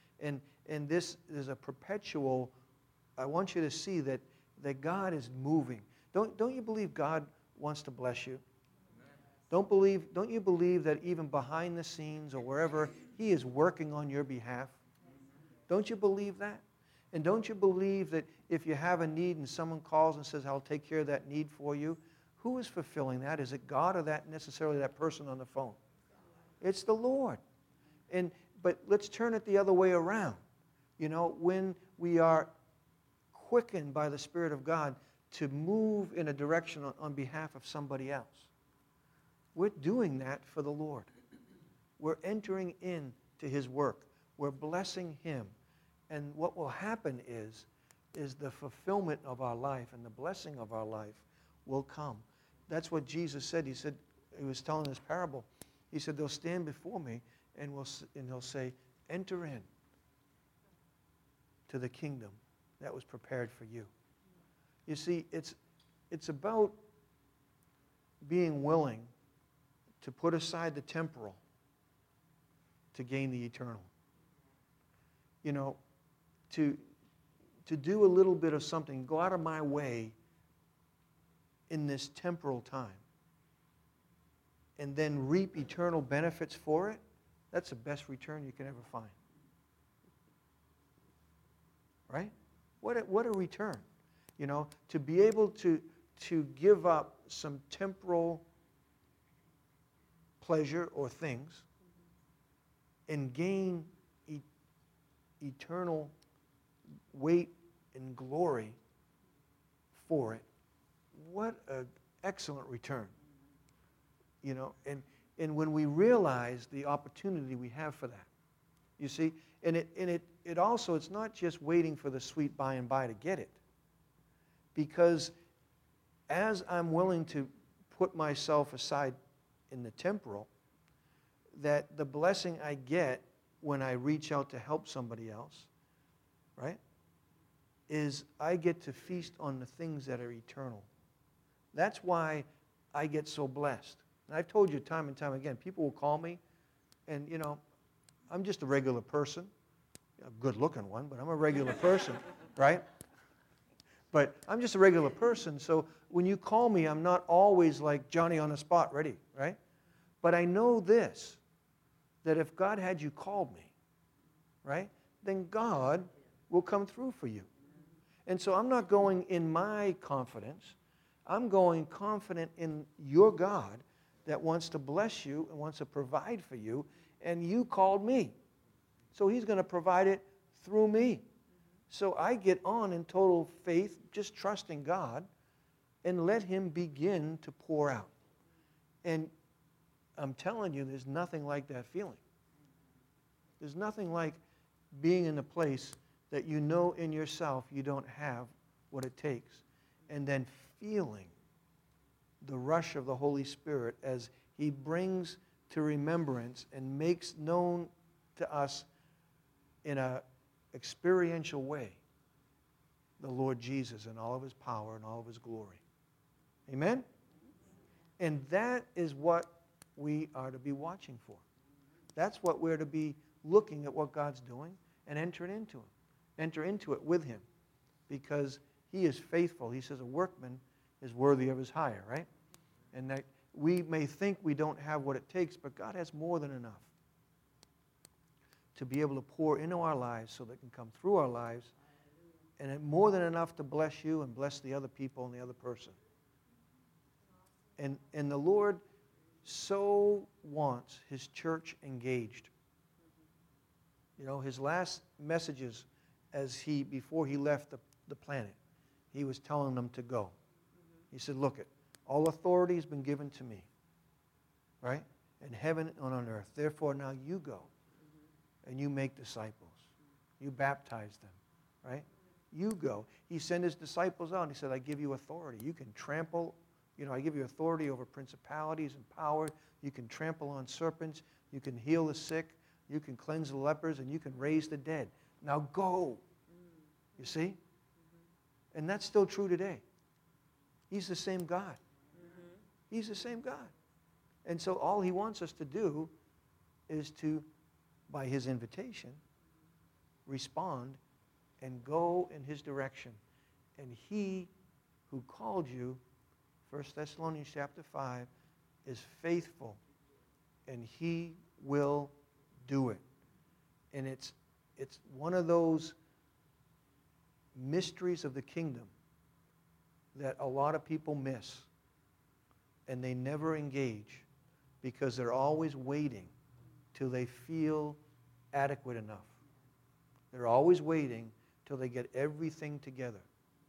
And this is a perpetual, I want you to see that God is moving. Don't you believe God wants to bless you? Don't you believe that even behind the scenes or wherever He is working on your behalf? Don't you believe that? And don't you believe that if you have a need and someone calls and says, I'll take care of that need for you, who is fulfilling that? Is it God or that necessarily that person on the phone? It's the Lord. But let's turn it the other way around. You know, when we are quickened by the Spirit of God to move in a direction on behalf of somebody else, we're doing that for the Lord. We're entering into His work. We're blessing Him. And what will happen is the fulfillment of our life and the blessing of our life will come. That's what Jesus said. He said, He was telling this parable. He said, they'll stand before me and He'll say, enter in to the kingdom that was prepared for you. You see, it's about being willing to put aside the temporal to gain the eternal. You know, to do a little bit of something, go out of my way in this temporal time, and then reap eternal benefits for it, that's the best return you can ever find. Right? What a return. You know, to be able to give up some temporal pleasure or things and gain eternal weight and glory for it. What an excellent return. You know, and when we realize the opportunity we have for that, you see, and it also, it's not just waiting for the sweet by and by to get it. Because as I'm willing to put myself aside in the temporal, that the blessing I get when I reach out to help somebody else, right, is I get to feast on the things that are eternal. That's why I get so blessed. And I've told you time and time again, people will call me, and, you know, I'm just a regular person. A good-looking one, but I'm a regular person, right? But I'm just a regular person, so when you call me, I'm not always like Johnny on the spot, ready, right? But I know this, that if God had you called me, right, then God will come through for you. And so I'm not going in my confidence. I'm going confident in your God that wants to bless you and wants to provide for you, and you called me. So he's going to provide it through me. So I get on in total faith, just trusting God, and let him begin to pour out. And I'm telling you, there's nothing like that feeling. There's nothing like being in a place that you know in yourself you don't have what it takes, and then feeling the rush of the Holy Spirit as he brings to remembrance and makes known to us in an experiential way the Lord Jesus in all of his power and all of his glory. Amen? And that is what we are to be watching for. That's what we're to be looking at what God's doing and entering into him. Enter into it with him, because he is faithful. He says a workman is worthy of his hire, right? And that we may think we don't have what it takes, but God has more than enough to be able to pour into our lives so that it can come through our lives, and more than enough to bless you and bless the other people and the other person. And the Lord so wants his church engaged. You know, his last messages before he left the planet, he was telling them to go. He said, look, all authority has been given to me, right? In heaven and on earth. Therefore, now you go and you make disciples. You baptize them, right? You go. He sent his disciples out and he said, I give you authority. You can trample, I give you authority over principalities and power. You can trample on serpents. You can heal the sick. You can cleanse the lepers, and you can raise the dead. Now go. You see? And that's still true today. He's the same God. He's the same God. And so all he wants us to do is to, by his invitation, respond and go in his direction. And he who called you, 1 Thessalonians chapter 5, is faithful, and he will do it. And it's one of those mysteries of the kingdom that a lot of people miss, and they never engage because they're always waiting till they feel adequate enough. They're always waiting till they get everything together.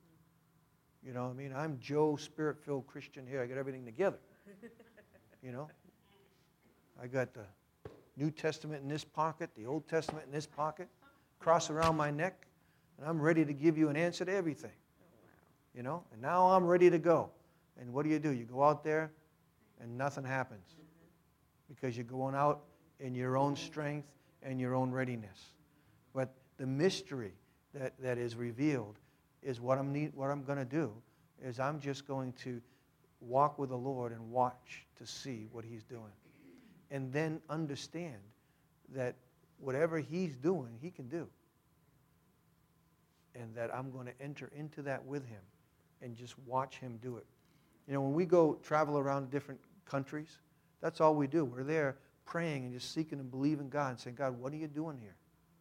You know what I mean? I'm Joe, Spirit-filled Christian here. I got everything together. You know? I got the New Testament in this pocket, the Old Testament in this pocket, cross around my neck, and I'm ready to give you an answer to everything. You know? And now I'm ready to go. And what do? You go out there, and nothing happens. Because you're going out in your own strength and your own readiness. But the mystery that is revealed is what I'm going to do is I'm just going to walk with the Lord and watch to see what he's doing. And then understand that whatever he's doing, he can do. And that I'm going to enter into that with him and just watch him do it. You know, when we go travel around different countries, that's all we do. We're there praying and just seeking and believing God and saying, God, what are you doing here?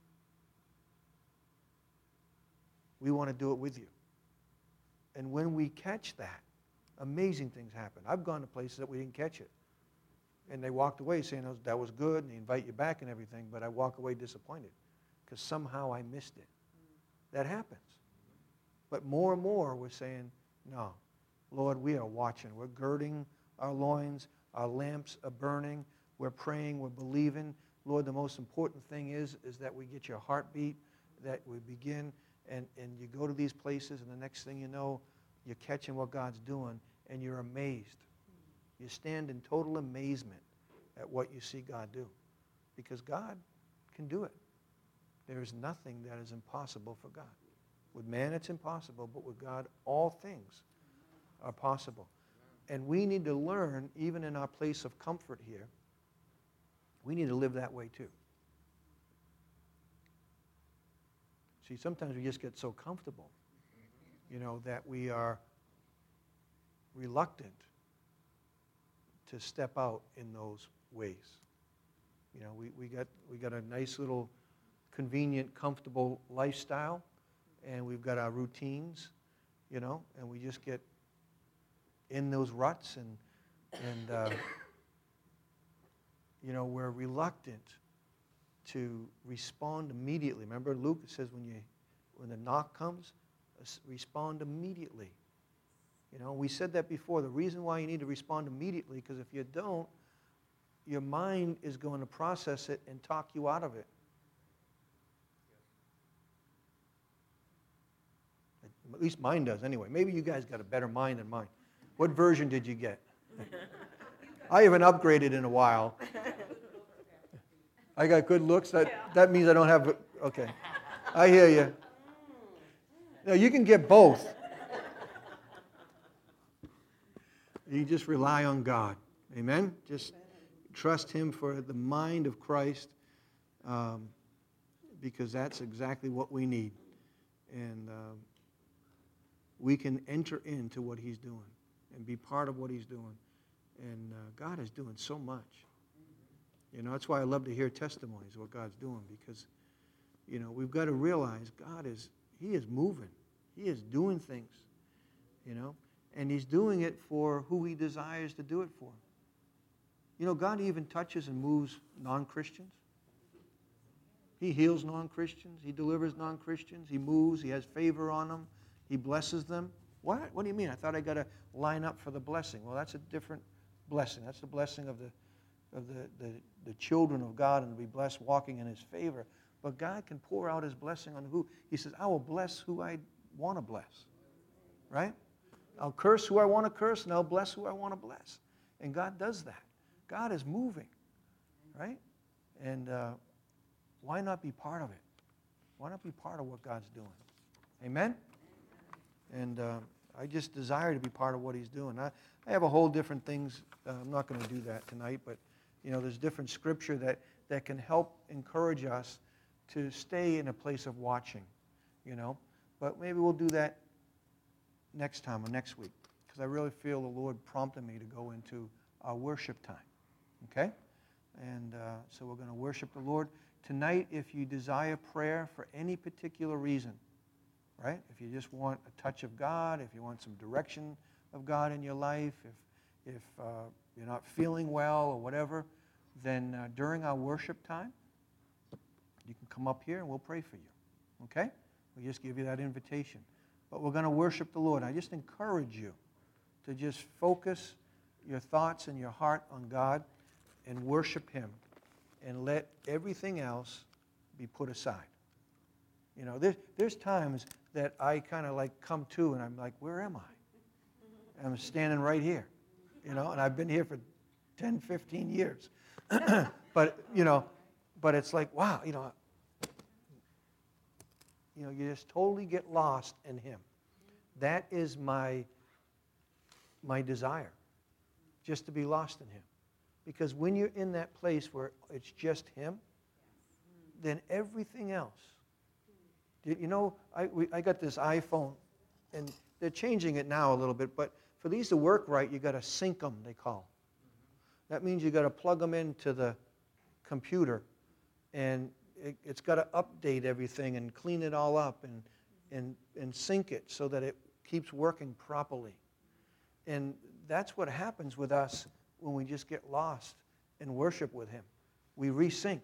We want to do it with you. And when we catch that, amazing things happen. I've gone to places that we didn't catch it. And they walked away saying, that was good, and they invite you back and everything, but I walk away disappointed because somehow I missed it. That happens. But more and more we're saying, no, Lord, we are watching. We're girding our loins. Our lamps are burning. We're praying. We're believing. Lord, the most important thing is that we get your heartbeat, that we begin, and you go to these places, and the next thing you know, you're catching what God's doing, and you're amazed. You stand in total amazement at what you see God do, because God can do it. There is nothing that is impossible for God. With man, it's impossible, but with God, all things are possible. And we need to learn, even in our place of comfort here, we need to live that way too. See, sometimes we just get so comfortable that we are reluctant to step out in those ways. We got a nice little convenient, comfortable lifestyle, and we've got our routines, and we just get in those ruts, and we're reluctant to respond immediately. Remember, Luke says when the knock comes, respond immediately. We said that before. The reason why you need to respond immediately, because if you don't, your mind is going to process it and talk you out of it. At least mine does anyway. Maybe you guys got a better mind than mine. What version did you get? I haven't upgraded in a while. I got good looks? That means I don't have... Okay. I hear you. No, you can get both. You just rely on God. Amen? Just trust Him for the mind of Christ, because that's exactly what we need. And we can enter into what He's doing and be part of what He's doing. And God is doing so much. That's why I love to hear testimonies of what God's doing, because, we've got to realize He is moving. He is doing things, and He's doing it for who He desires to do it for. God even touches and moves non-Christians. He heals non-Christians. He delivers non-Christians. He moves. He has favor on them. He blesses them. What? What do you mean? I thought I got to line up for the blessing. Well, that's a different blessing. That's the blessing of the children of God, and to be blessed walking in His favor. But God can pour out His blessing on who? He says, I will bless who I want to bless. Right? I'll curse who I want to curse, and I'll bless who I want to bless. And God does that. God is moving. Right? And why not be part of it? Why not be part of what God's doing? Amen? And I just desire to be part of what He's doing. I have a whole different things. I'm not going to do that tonight, but there's different scripture that can help encourage us to stay in a place of watching. But maybe we'll do that next time or next week, because I really feel the Lord prompted me to go into our worship time. Okay? And so we're going to worship the Lord. Tonight, if you desire prayer for any particular reason, right? If you just want a touch of God, if you want some direction of God in your life, if you're not feeling well or whatever, then during our worship time, you can come up here and we'll pray for you. Okay? We'll just give you that invitation. But we're going to worship the Lord. I just encourage you to just focus your thoughts and your heart on God and worship Him, and let everything else be put aside. There's times that I kind of come to and I'm like, where am I? I'm standing right here, and I've been here for 10, 15 years. But it's like, wow, you just totally get lost in Him. That is my desire, just to be lost in Him. Because when you're in that place where it's just Him, then everything else. I got this iPhone, and they're changing it now a little bit, but for these to work right, you got to sync them, they call. That means you got to plug them into the computer, and it's got to update everything and clean it all up and sync it so that it keeps working properly. And that's what happens with us when we just get lost in worship with Him. We resync.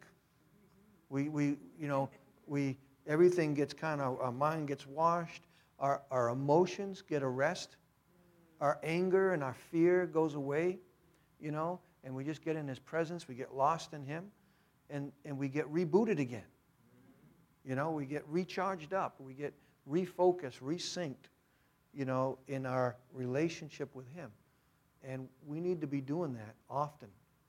Everything gets our mind gets washed, our emotions get a rest, our anger and our fear goes away, and we just get in His presence, we get lost in Him, and we get rebooted again. We get recharged up, we get refocused, resynced, in our relationship with Him. And we need to be doing that often.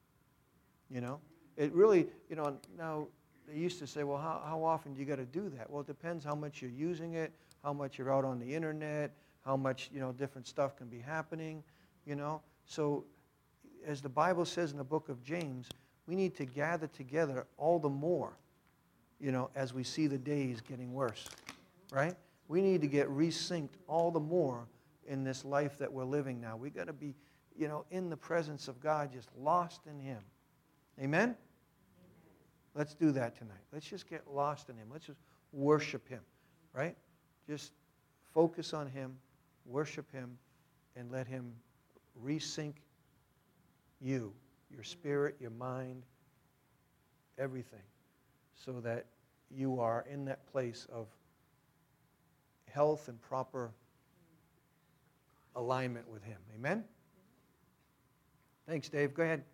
It really, now they used to say, well, how often do you got to do that? Well, it depends how much you're using it, how much you're out on the internet, how much, different stuff can be happening, So as the Bible says in the book of James, we need to gather together all the more, as we see the days getting worse, right? We need to get resynced all the more in this life that we're living now. We've got to be, in the presence of God, just lost in Him. Amen? Let's do that tonight. Let's just get lost in Him. Let's just worship Him, right? Just focus on Him, worship Him, and let Him resync you, your spirit, your mind, everything, so that you are in that place of health and proper alignment with Him. Amen? Thanks, Dave. Go ahead.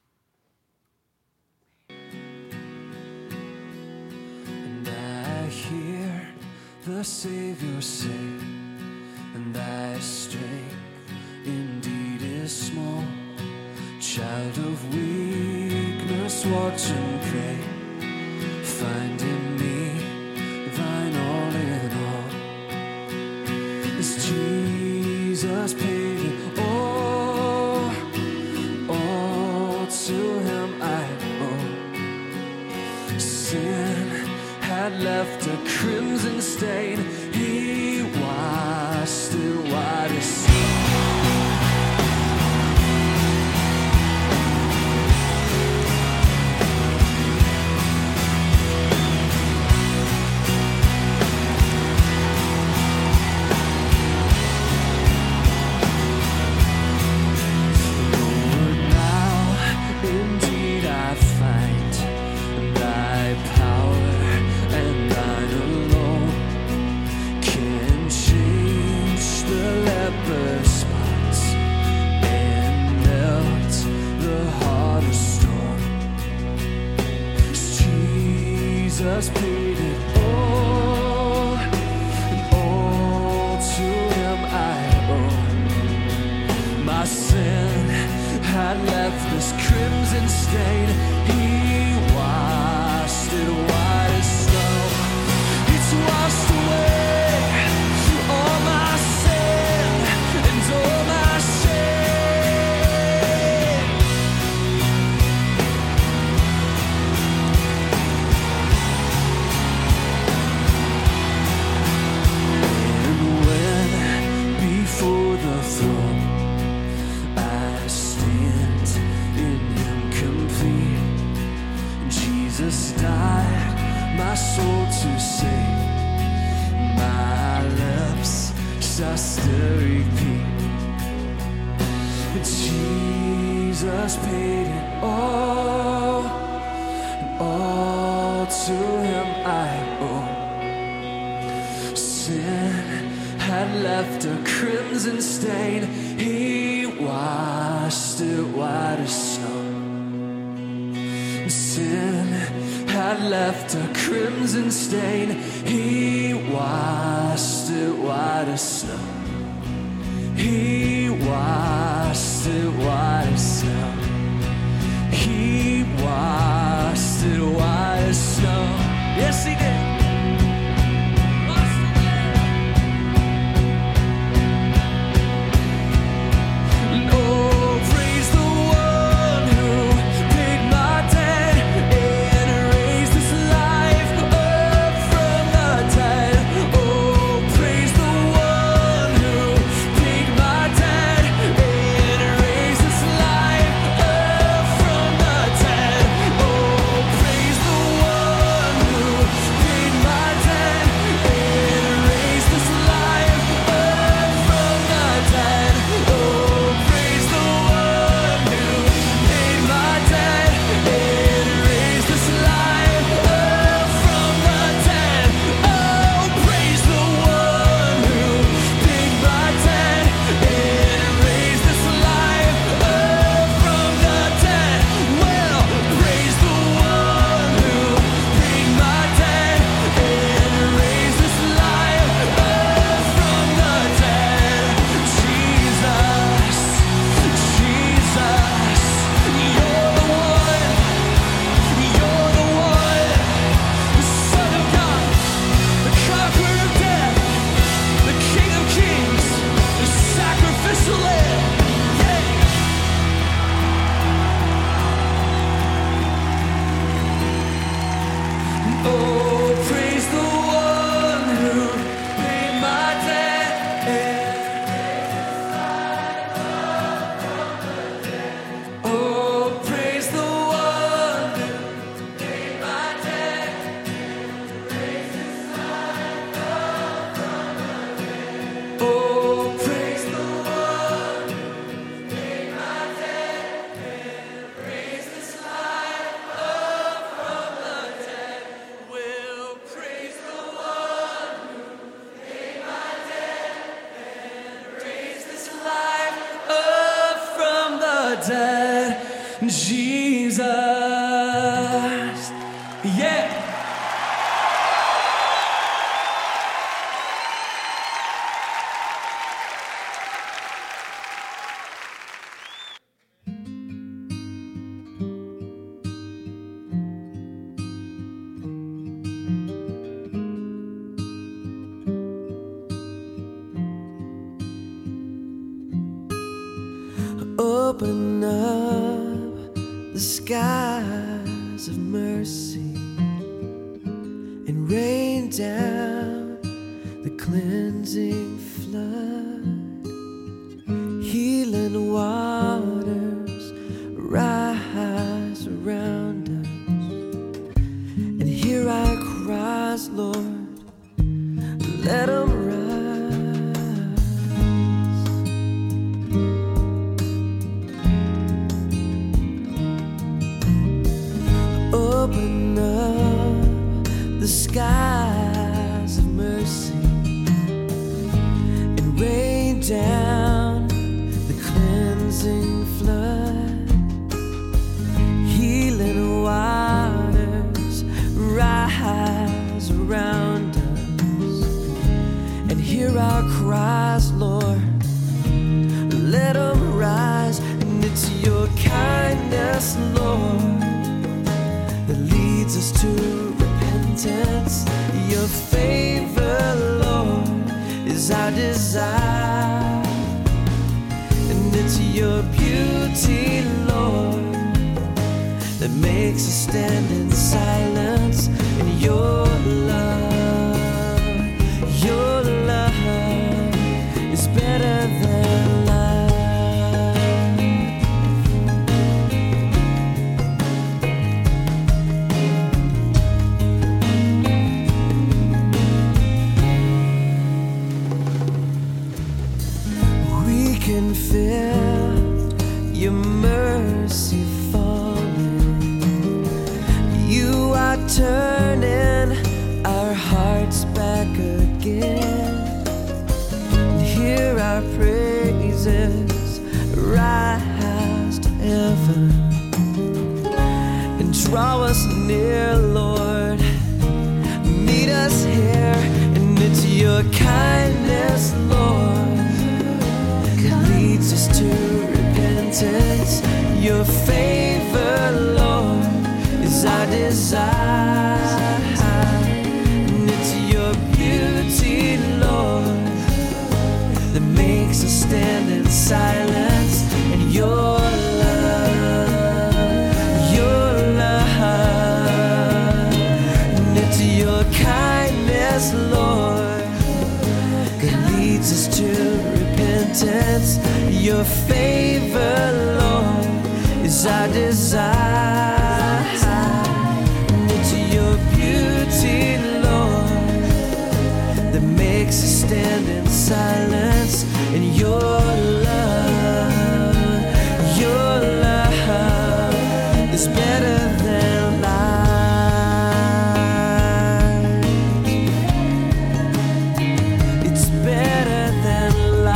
And I hear the Savior say, and thy strength indeed is small. Child of weakness, watch and pray. Find in me thine all in all. As Jesus paid it all to Him I owe. Sin had left a crimson stain. He washed it white as snow. Jesus paid it all, and all to Him I owe. My sin had left this crimson stain. He washed it white as snow. It's washed away all my sin and all my shame. And when before the throne I stand in Him complete, Jesus died my soul to save. My lips shall still repeat, Jesus paid it all, and all to Him I owe. Sin had left a crimson stain. He washed it white as snow. Sin had left a crimson stain. He washed it white as snow. He washed it white as snow. He washed it white as snow. Yes, He did. Praise the one who Jesus. Yeah. Open up the skies of mercy and rain down the cleansing flood. Healing waters rise around us, and hear our cries, Lord, let them rise. Open up the skies of mercy and rain down the cleansing flood. Healing waters rise around us, and hear our cries, Lord, let them rise. And it's your kindness, Lord, that leads us to repentance. Your favor, Lord, is our desire. And it's your beauty, Lord, that makes us stand in silence. And your love is better than can feel your mercy falling. You are turning our hearts back again. And hear our praises rise to heaven, and draw us near, Lord. Meet us here, and it's your kindness, Lord, leads us to repentance. Your favor, Lord, is our desire. And it's your beauty, Lord, that makes us stand in silence. And your love, and it's your kindness, Lord, that leads us to repentance. Your favor, Lord, is our desire. And it's your beauty, Lord, that makes us stand in silence. And your love is better than life. It's better than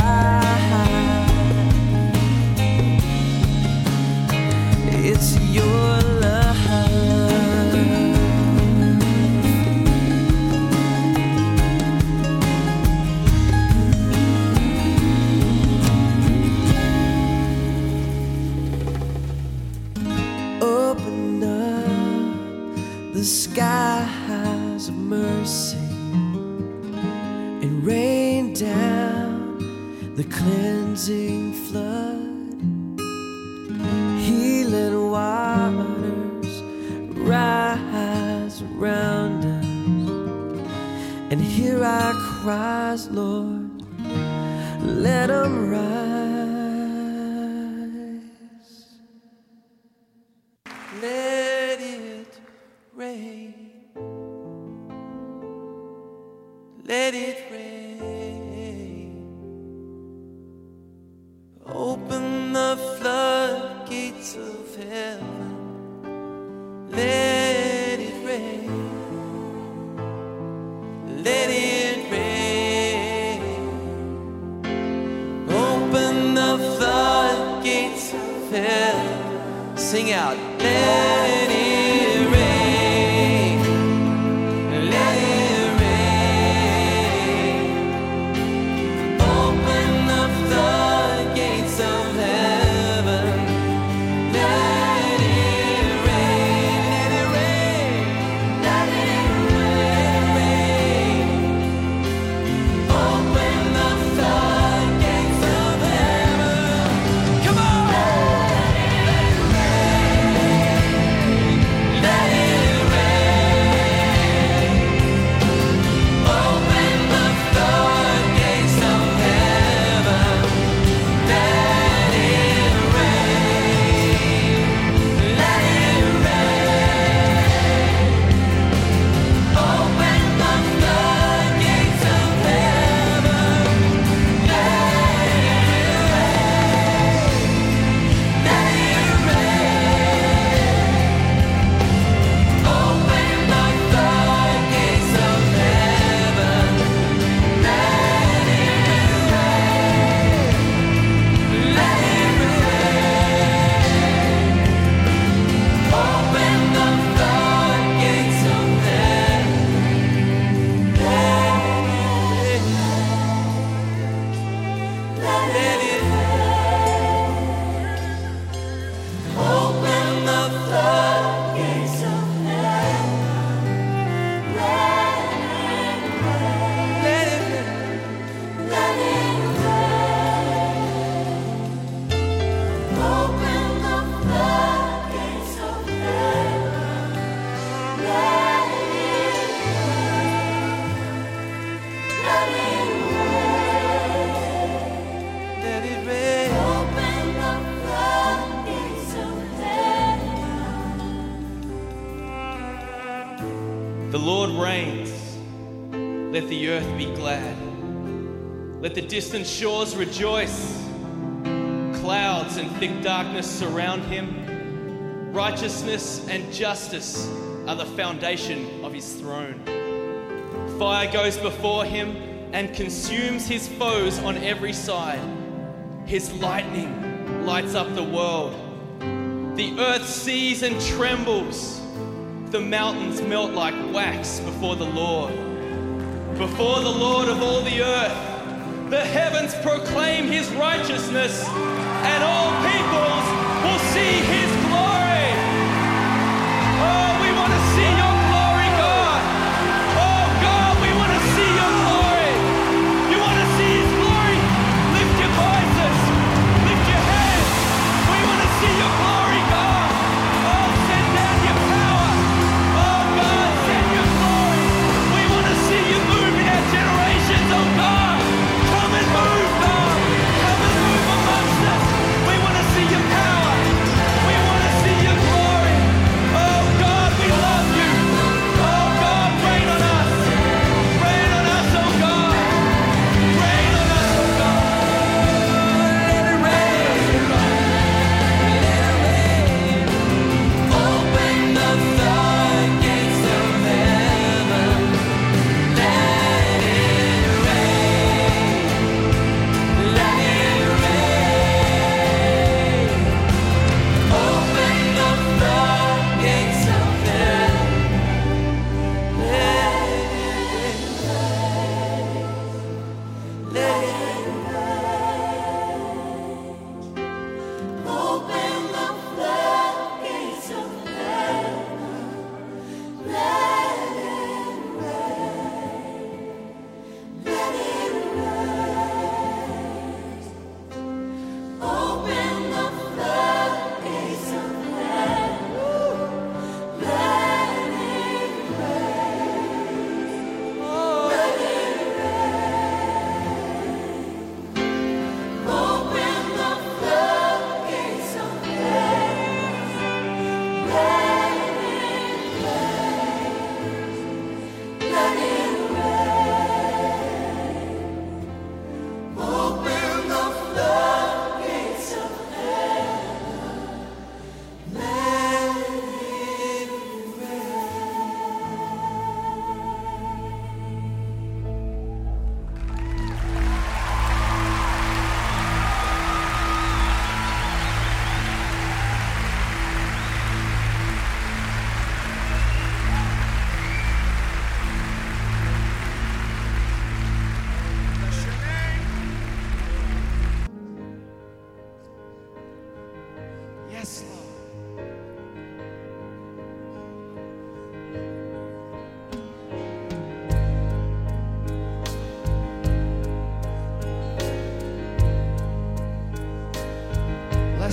it's your love. Open up the skies of mercy and rain down the cleansing flood. Healing waters rise around us, and hear our cries, Lord, let them rise. Let it rain. Let it rain. Open the floodgates of heaven. Let it rain. Let it rain. Open the floodgates of heaven. Sing out. Let it rain. Let it rain. Open the floodgates of heaven. Let it rain. Let it rain. Let it rain. Open the floodgates of heaven. Come on. Let it rain. Open the floodgates of heaven. Let it rain. Let it rain. Open the floodgates of heaven. Let it rain. Let it rain. Open the floodgates of heaven. Let it rain. Let it rain. Open the floodgates of heaven. Let it rain. Open the floodgates of heaven. Let it rain. Let it rain. Open the floodgates of heaven. Let it rain. Let it rain. Open the floodgates of heaven. The Lord reigns. Let the earth be glad. Let the distant shores rejoice. Clouds and thick darkness surround him. Righteousness and justice are the foundation of his throne. Fire goes before him and consumes his foes on every side. His lightning lights up the world. The earth sees and trembles. The mountains melt like wax before the Lord. Before the Lord of all the earth, the heavens proclaim his righteousness, and all peoples will see his glory. Oh, we want to see your glory, God. Oh, God, we want to see your glory. You want to see his glory? Lift your voices. Lift your hands. We want to see your glory, God. Oh, send down your power. Oh, God, send your glory. We want to see you move in our generations, oh, God. Come and move, God. Come and move amongst us. We want to see your power. We want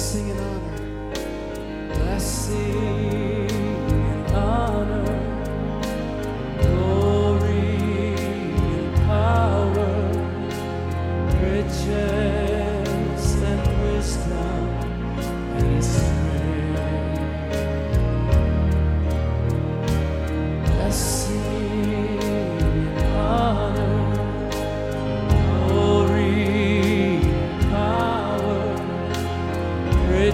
Blessing and honor. Blessing and honor. Glory and power. Riches and wisdom and strength. Blessing and honor. Glory and power.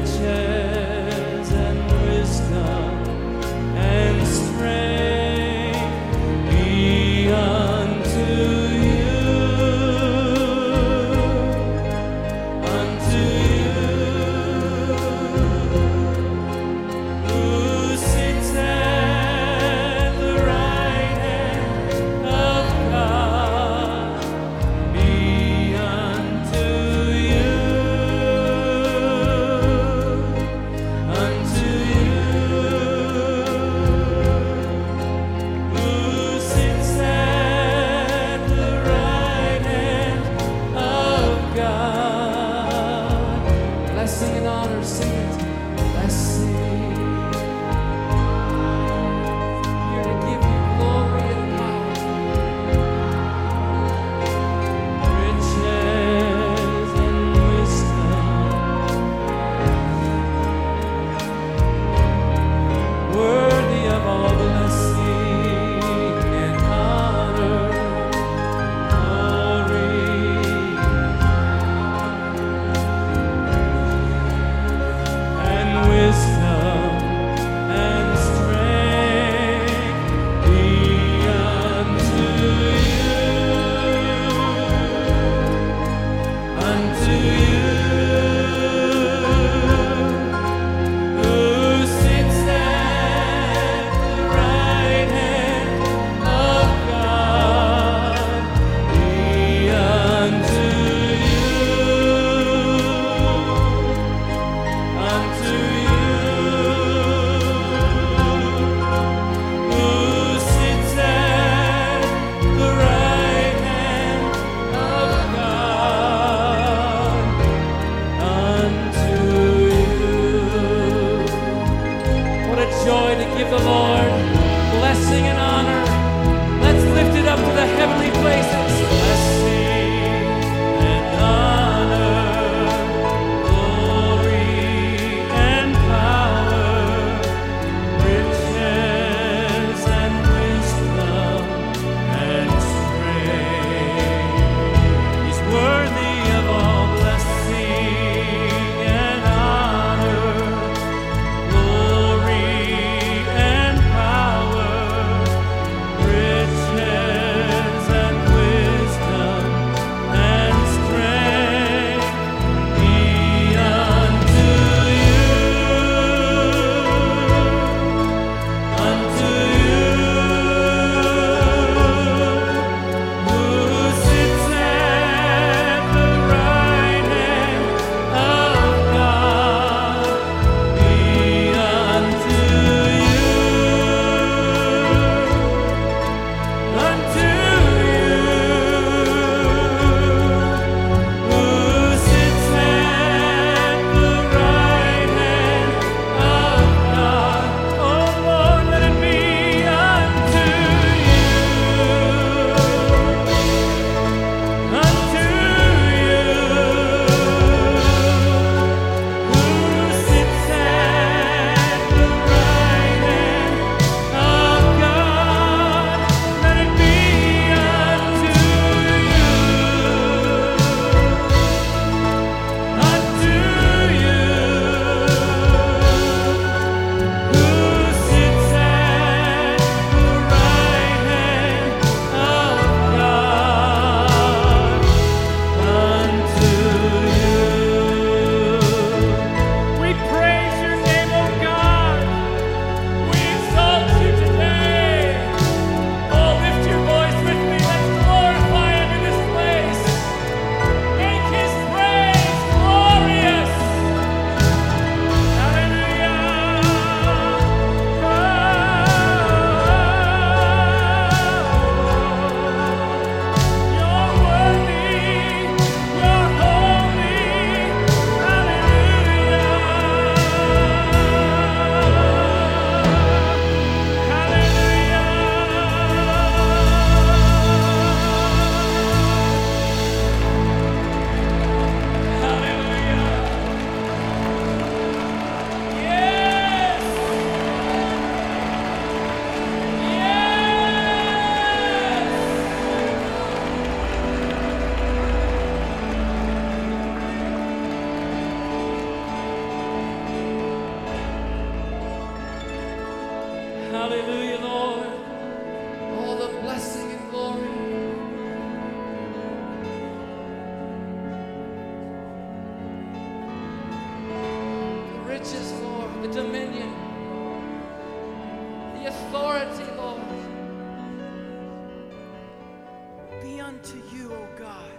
be unto you, O God,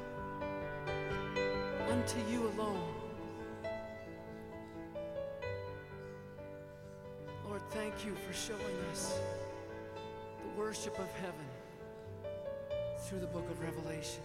unto you alone. Lord, thank you for showing us the worship of heaven through the book of Revelation.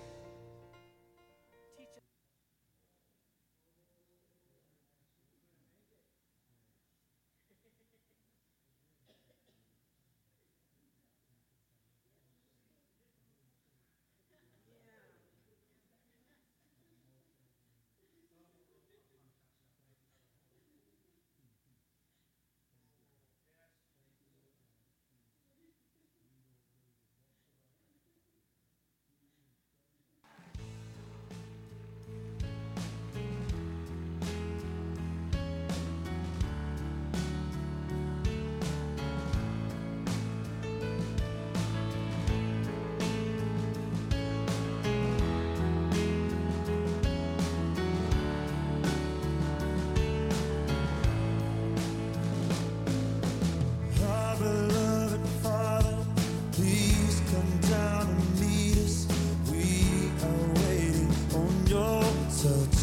Our beloved Father, please come down and meet us. We are waiting on your touch.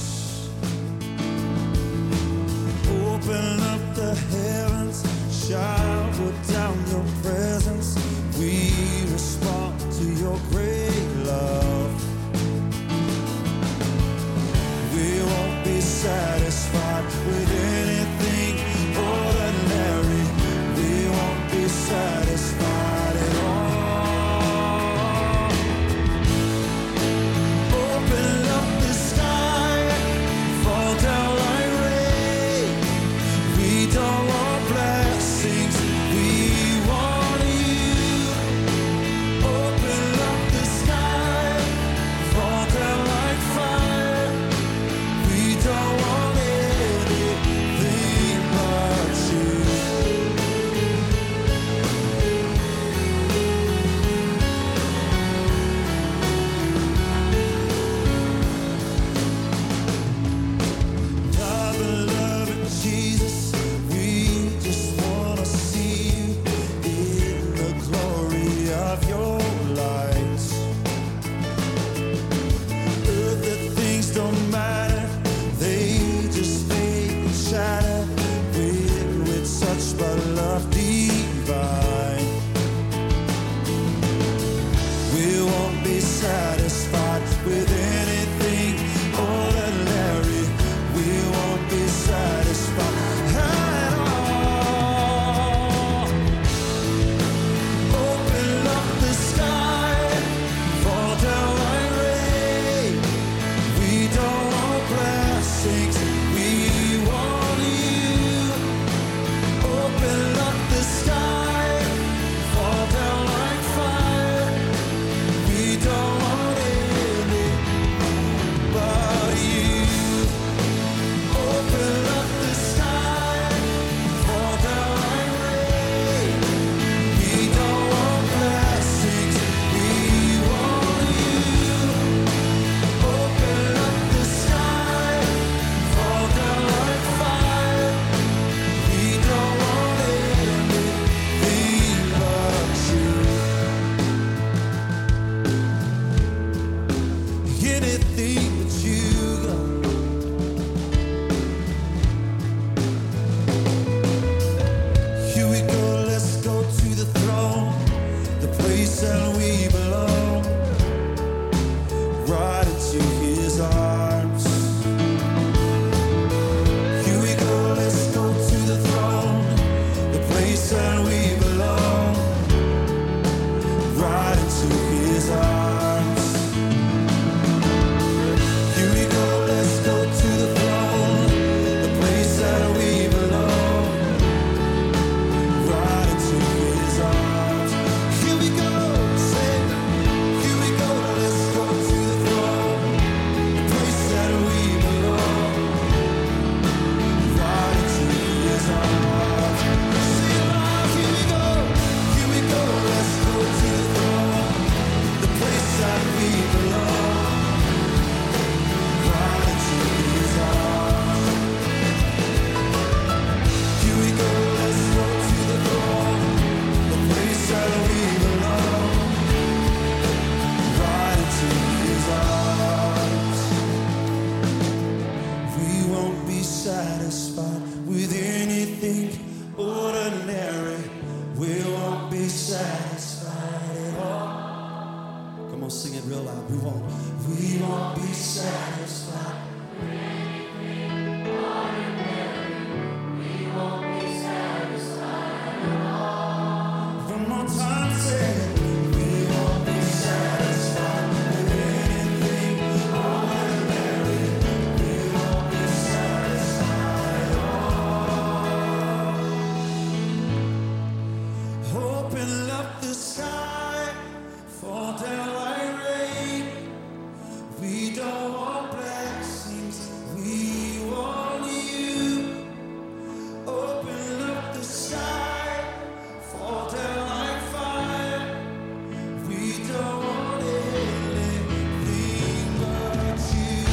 Open up the heavens, shower down your presence. We respond to your great love. We won't be satisfied with anything ordinary. We won't be satisfied at all. Open up the sky, fall down like rain. We don't want blessings, we want you. Open up the sky, fall down like fire. We don't want anything but you. Our beloved Jesus, we just want to see you in the glory of your light. Earthly things don't matter, they just fade and shatter. With such but love divine, we won't be satisfied with anything ordinary. We won't be satisfied at all. Open up the sky, fall down like rain. We don't want blessings, we want you. Open up the sky, fall down like fire. We don't want anything but you. Open up the sky, fall down like rain. We don't want blessings, we want you. Open up the sky, fall down like fire. We don't want anything but you. Anything but you, God. Here we go, let's go to the throne, the place that we belong, right into his arms. Here we go, let's go to the throne, the place that we belong, right into his arms. Here we go. it real loud. We won't be satisfied. One more time, say it. We won't be satisfied with anything ordinary. We won't be satisfied at all. Open up the sky, fall down like rain. We don't want blessings, we want you. Open up the sky, fall down like fire. We don't want anything but you.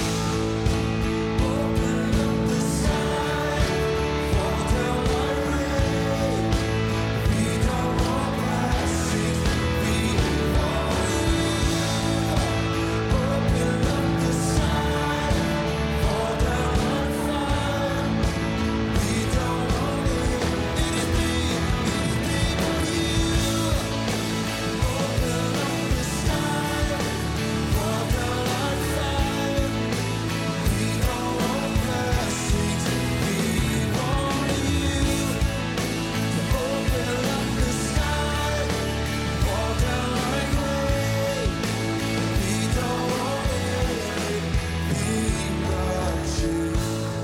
Open up the sky, fall down like rain. We don't want blessings, we want you. Open up the sky, fall down like fire. We don't want anything but you. Open up the sky, fall down like fire. We don't want blessings, we want you. Open up the sky, fall down like rain. We don't want anything but you.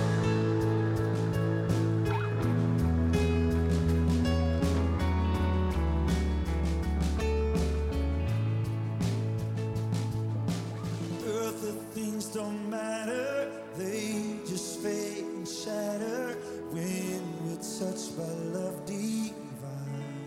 Earthly things don't matter, they just fade and shatter when we're touched by love divine.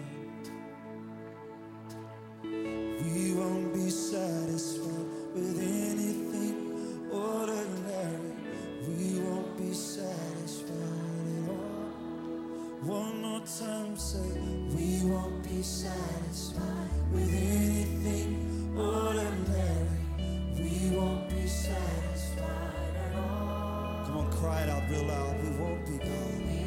We won't be satisfied with anything ordinary. We won't be satisfied at all. One more time, say, we won't be satisfied with anything ordinary. We won't be satisfied at all. Come on, cry it out real loud. We won't be, God.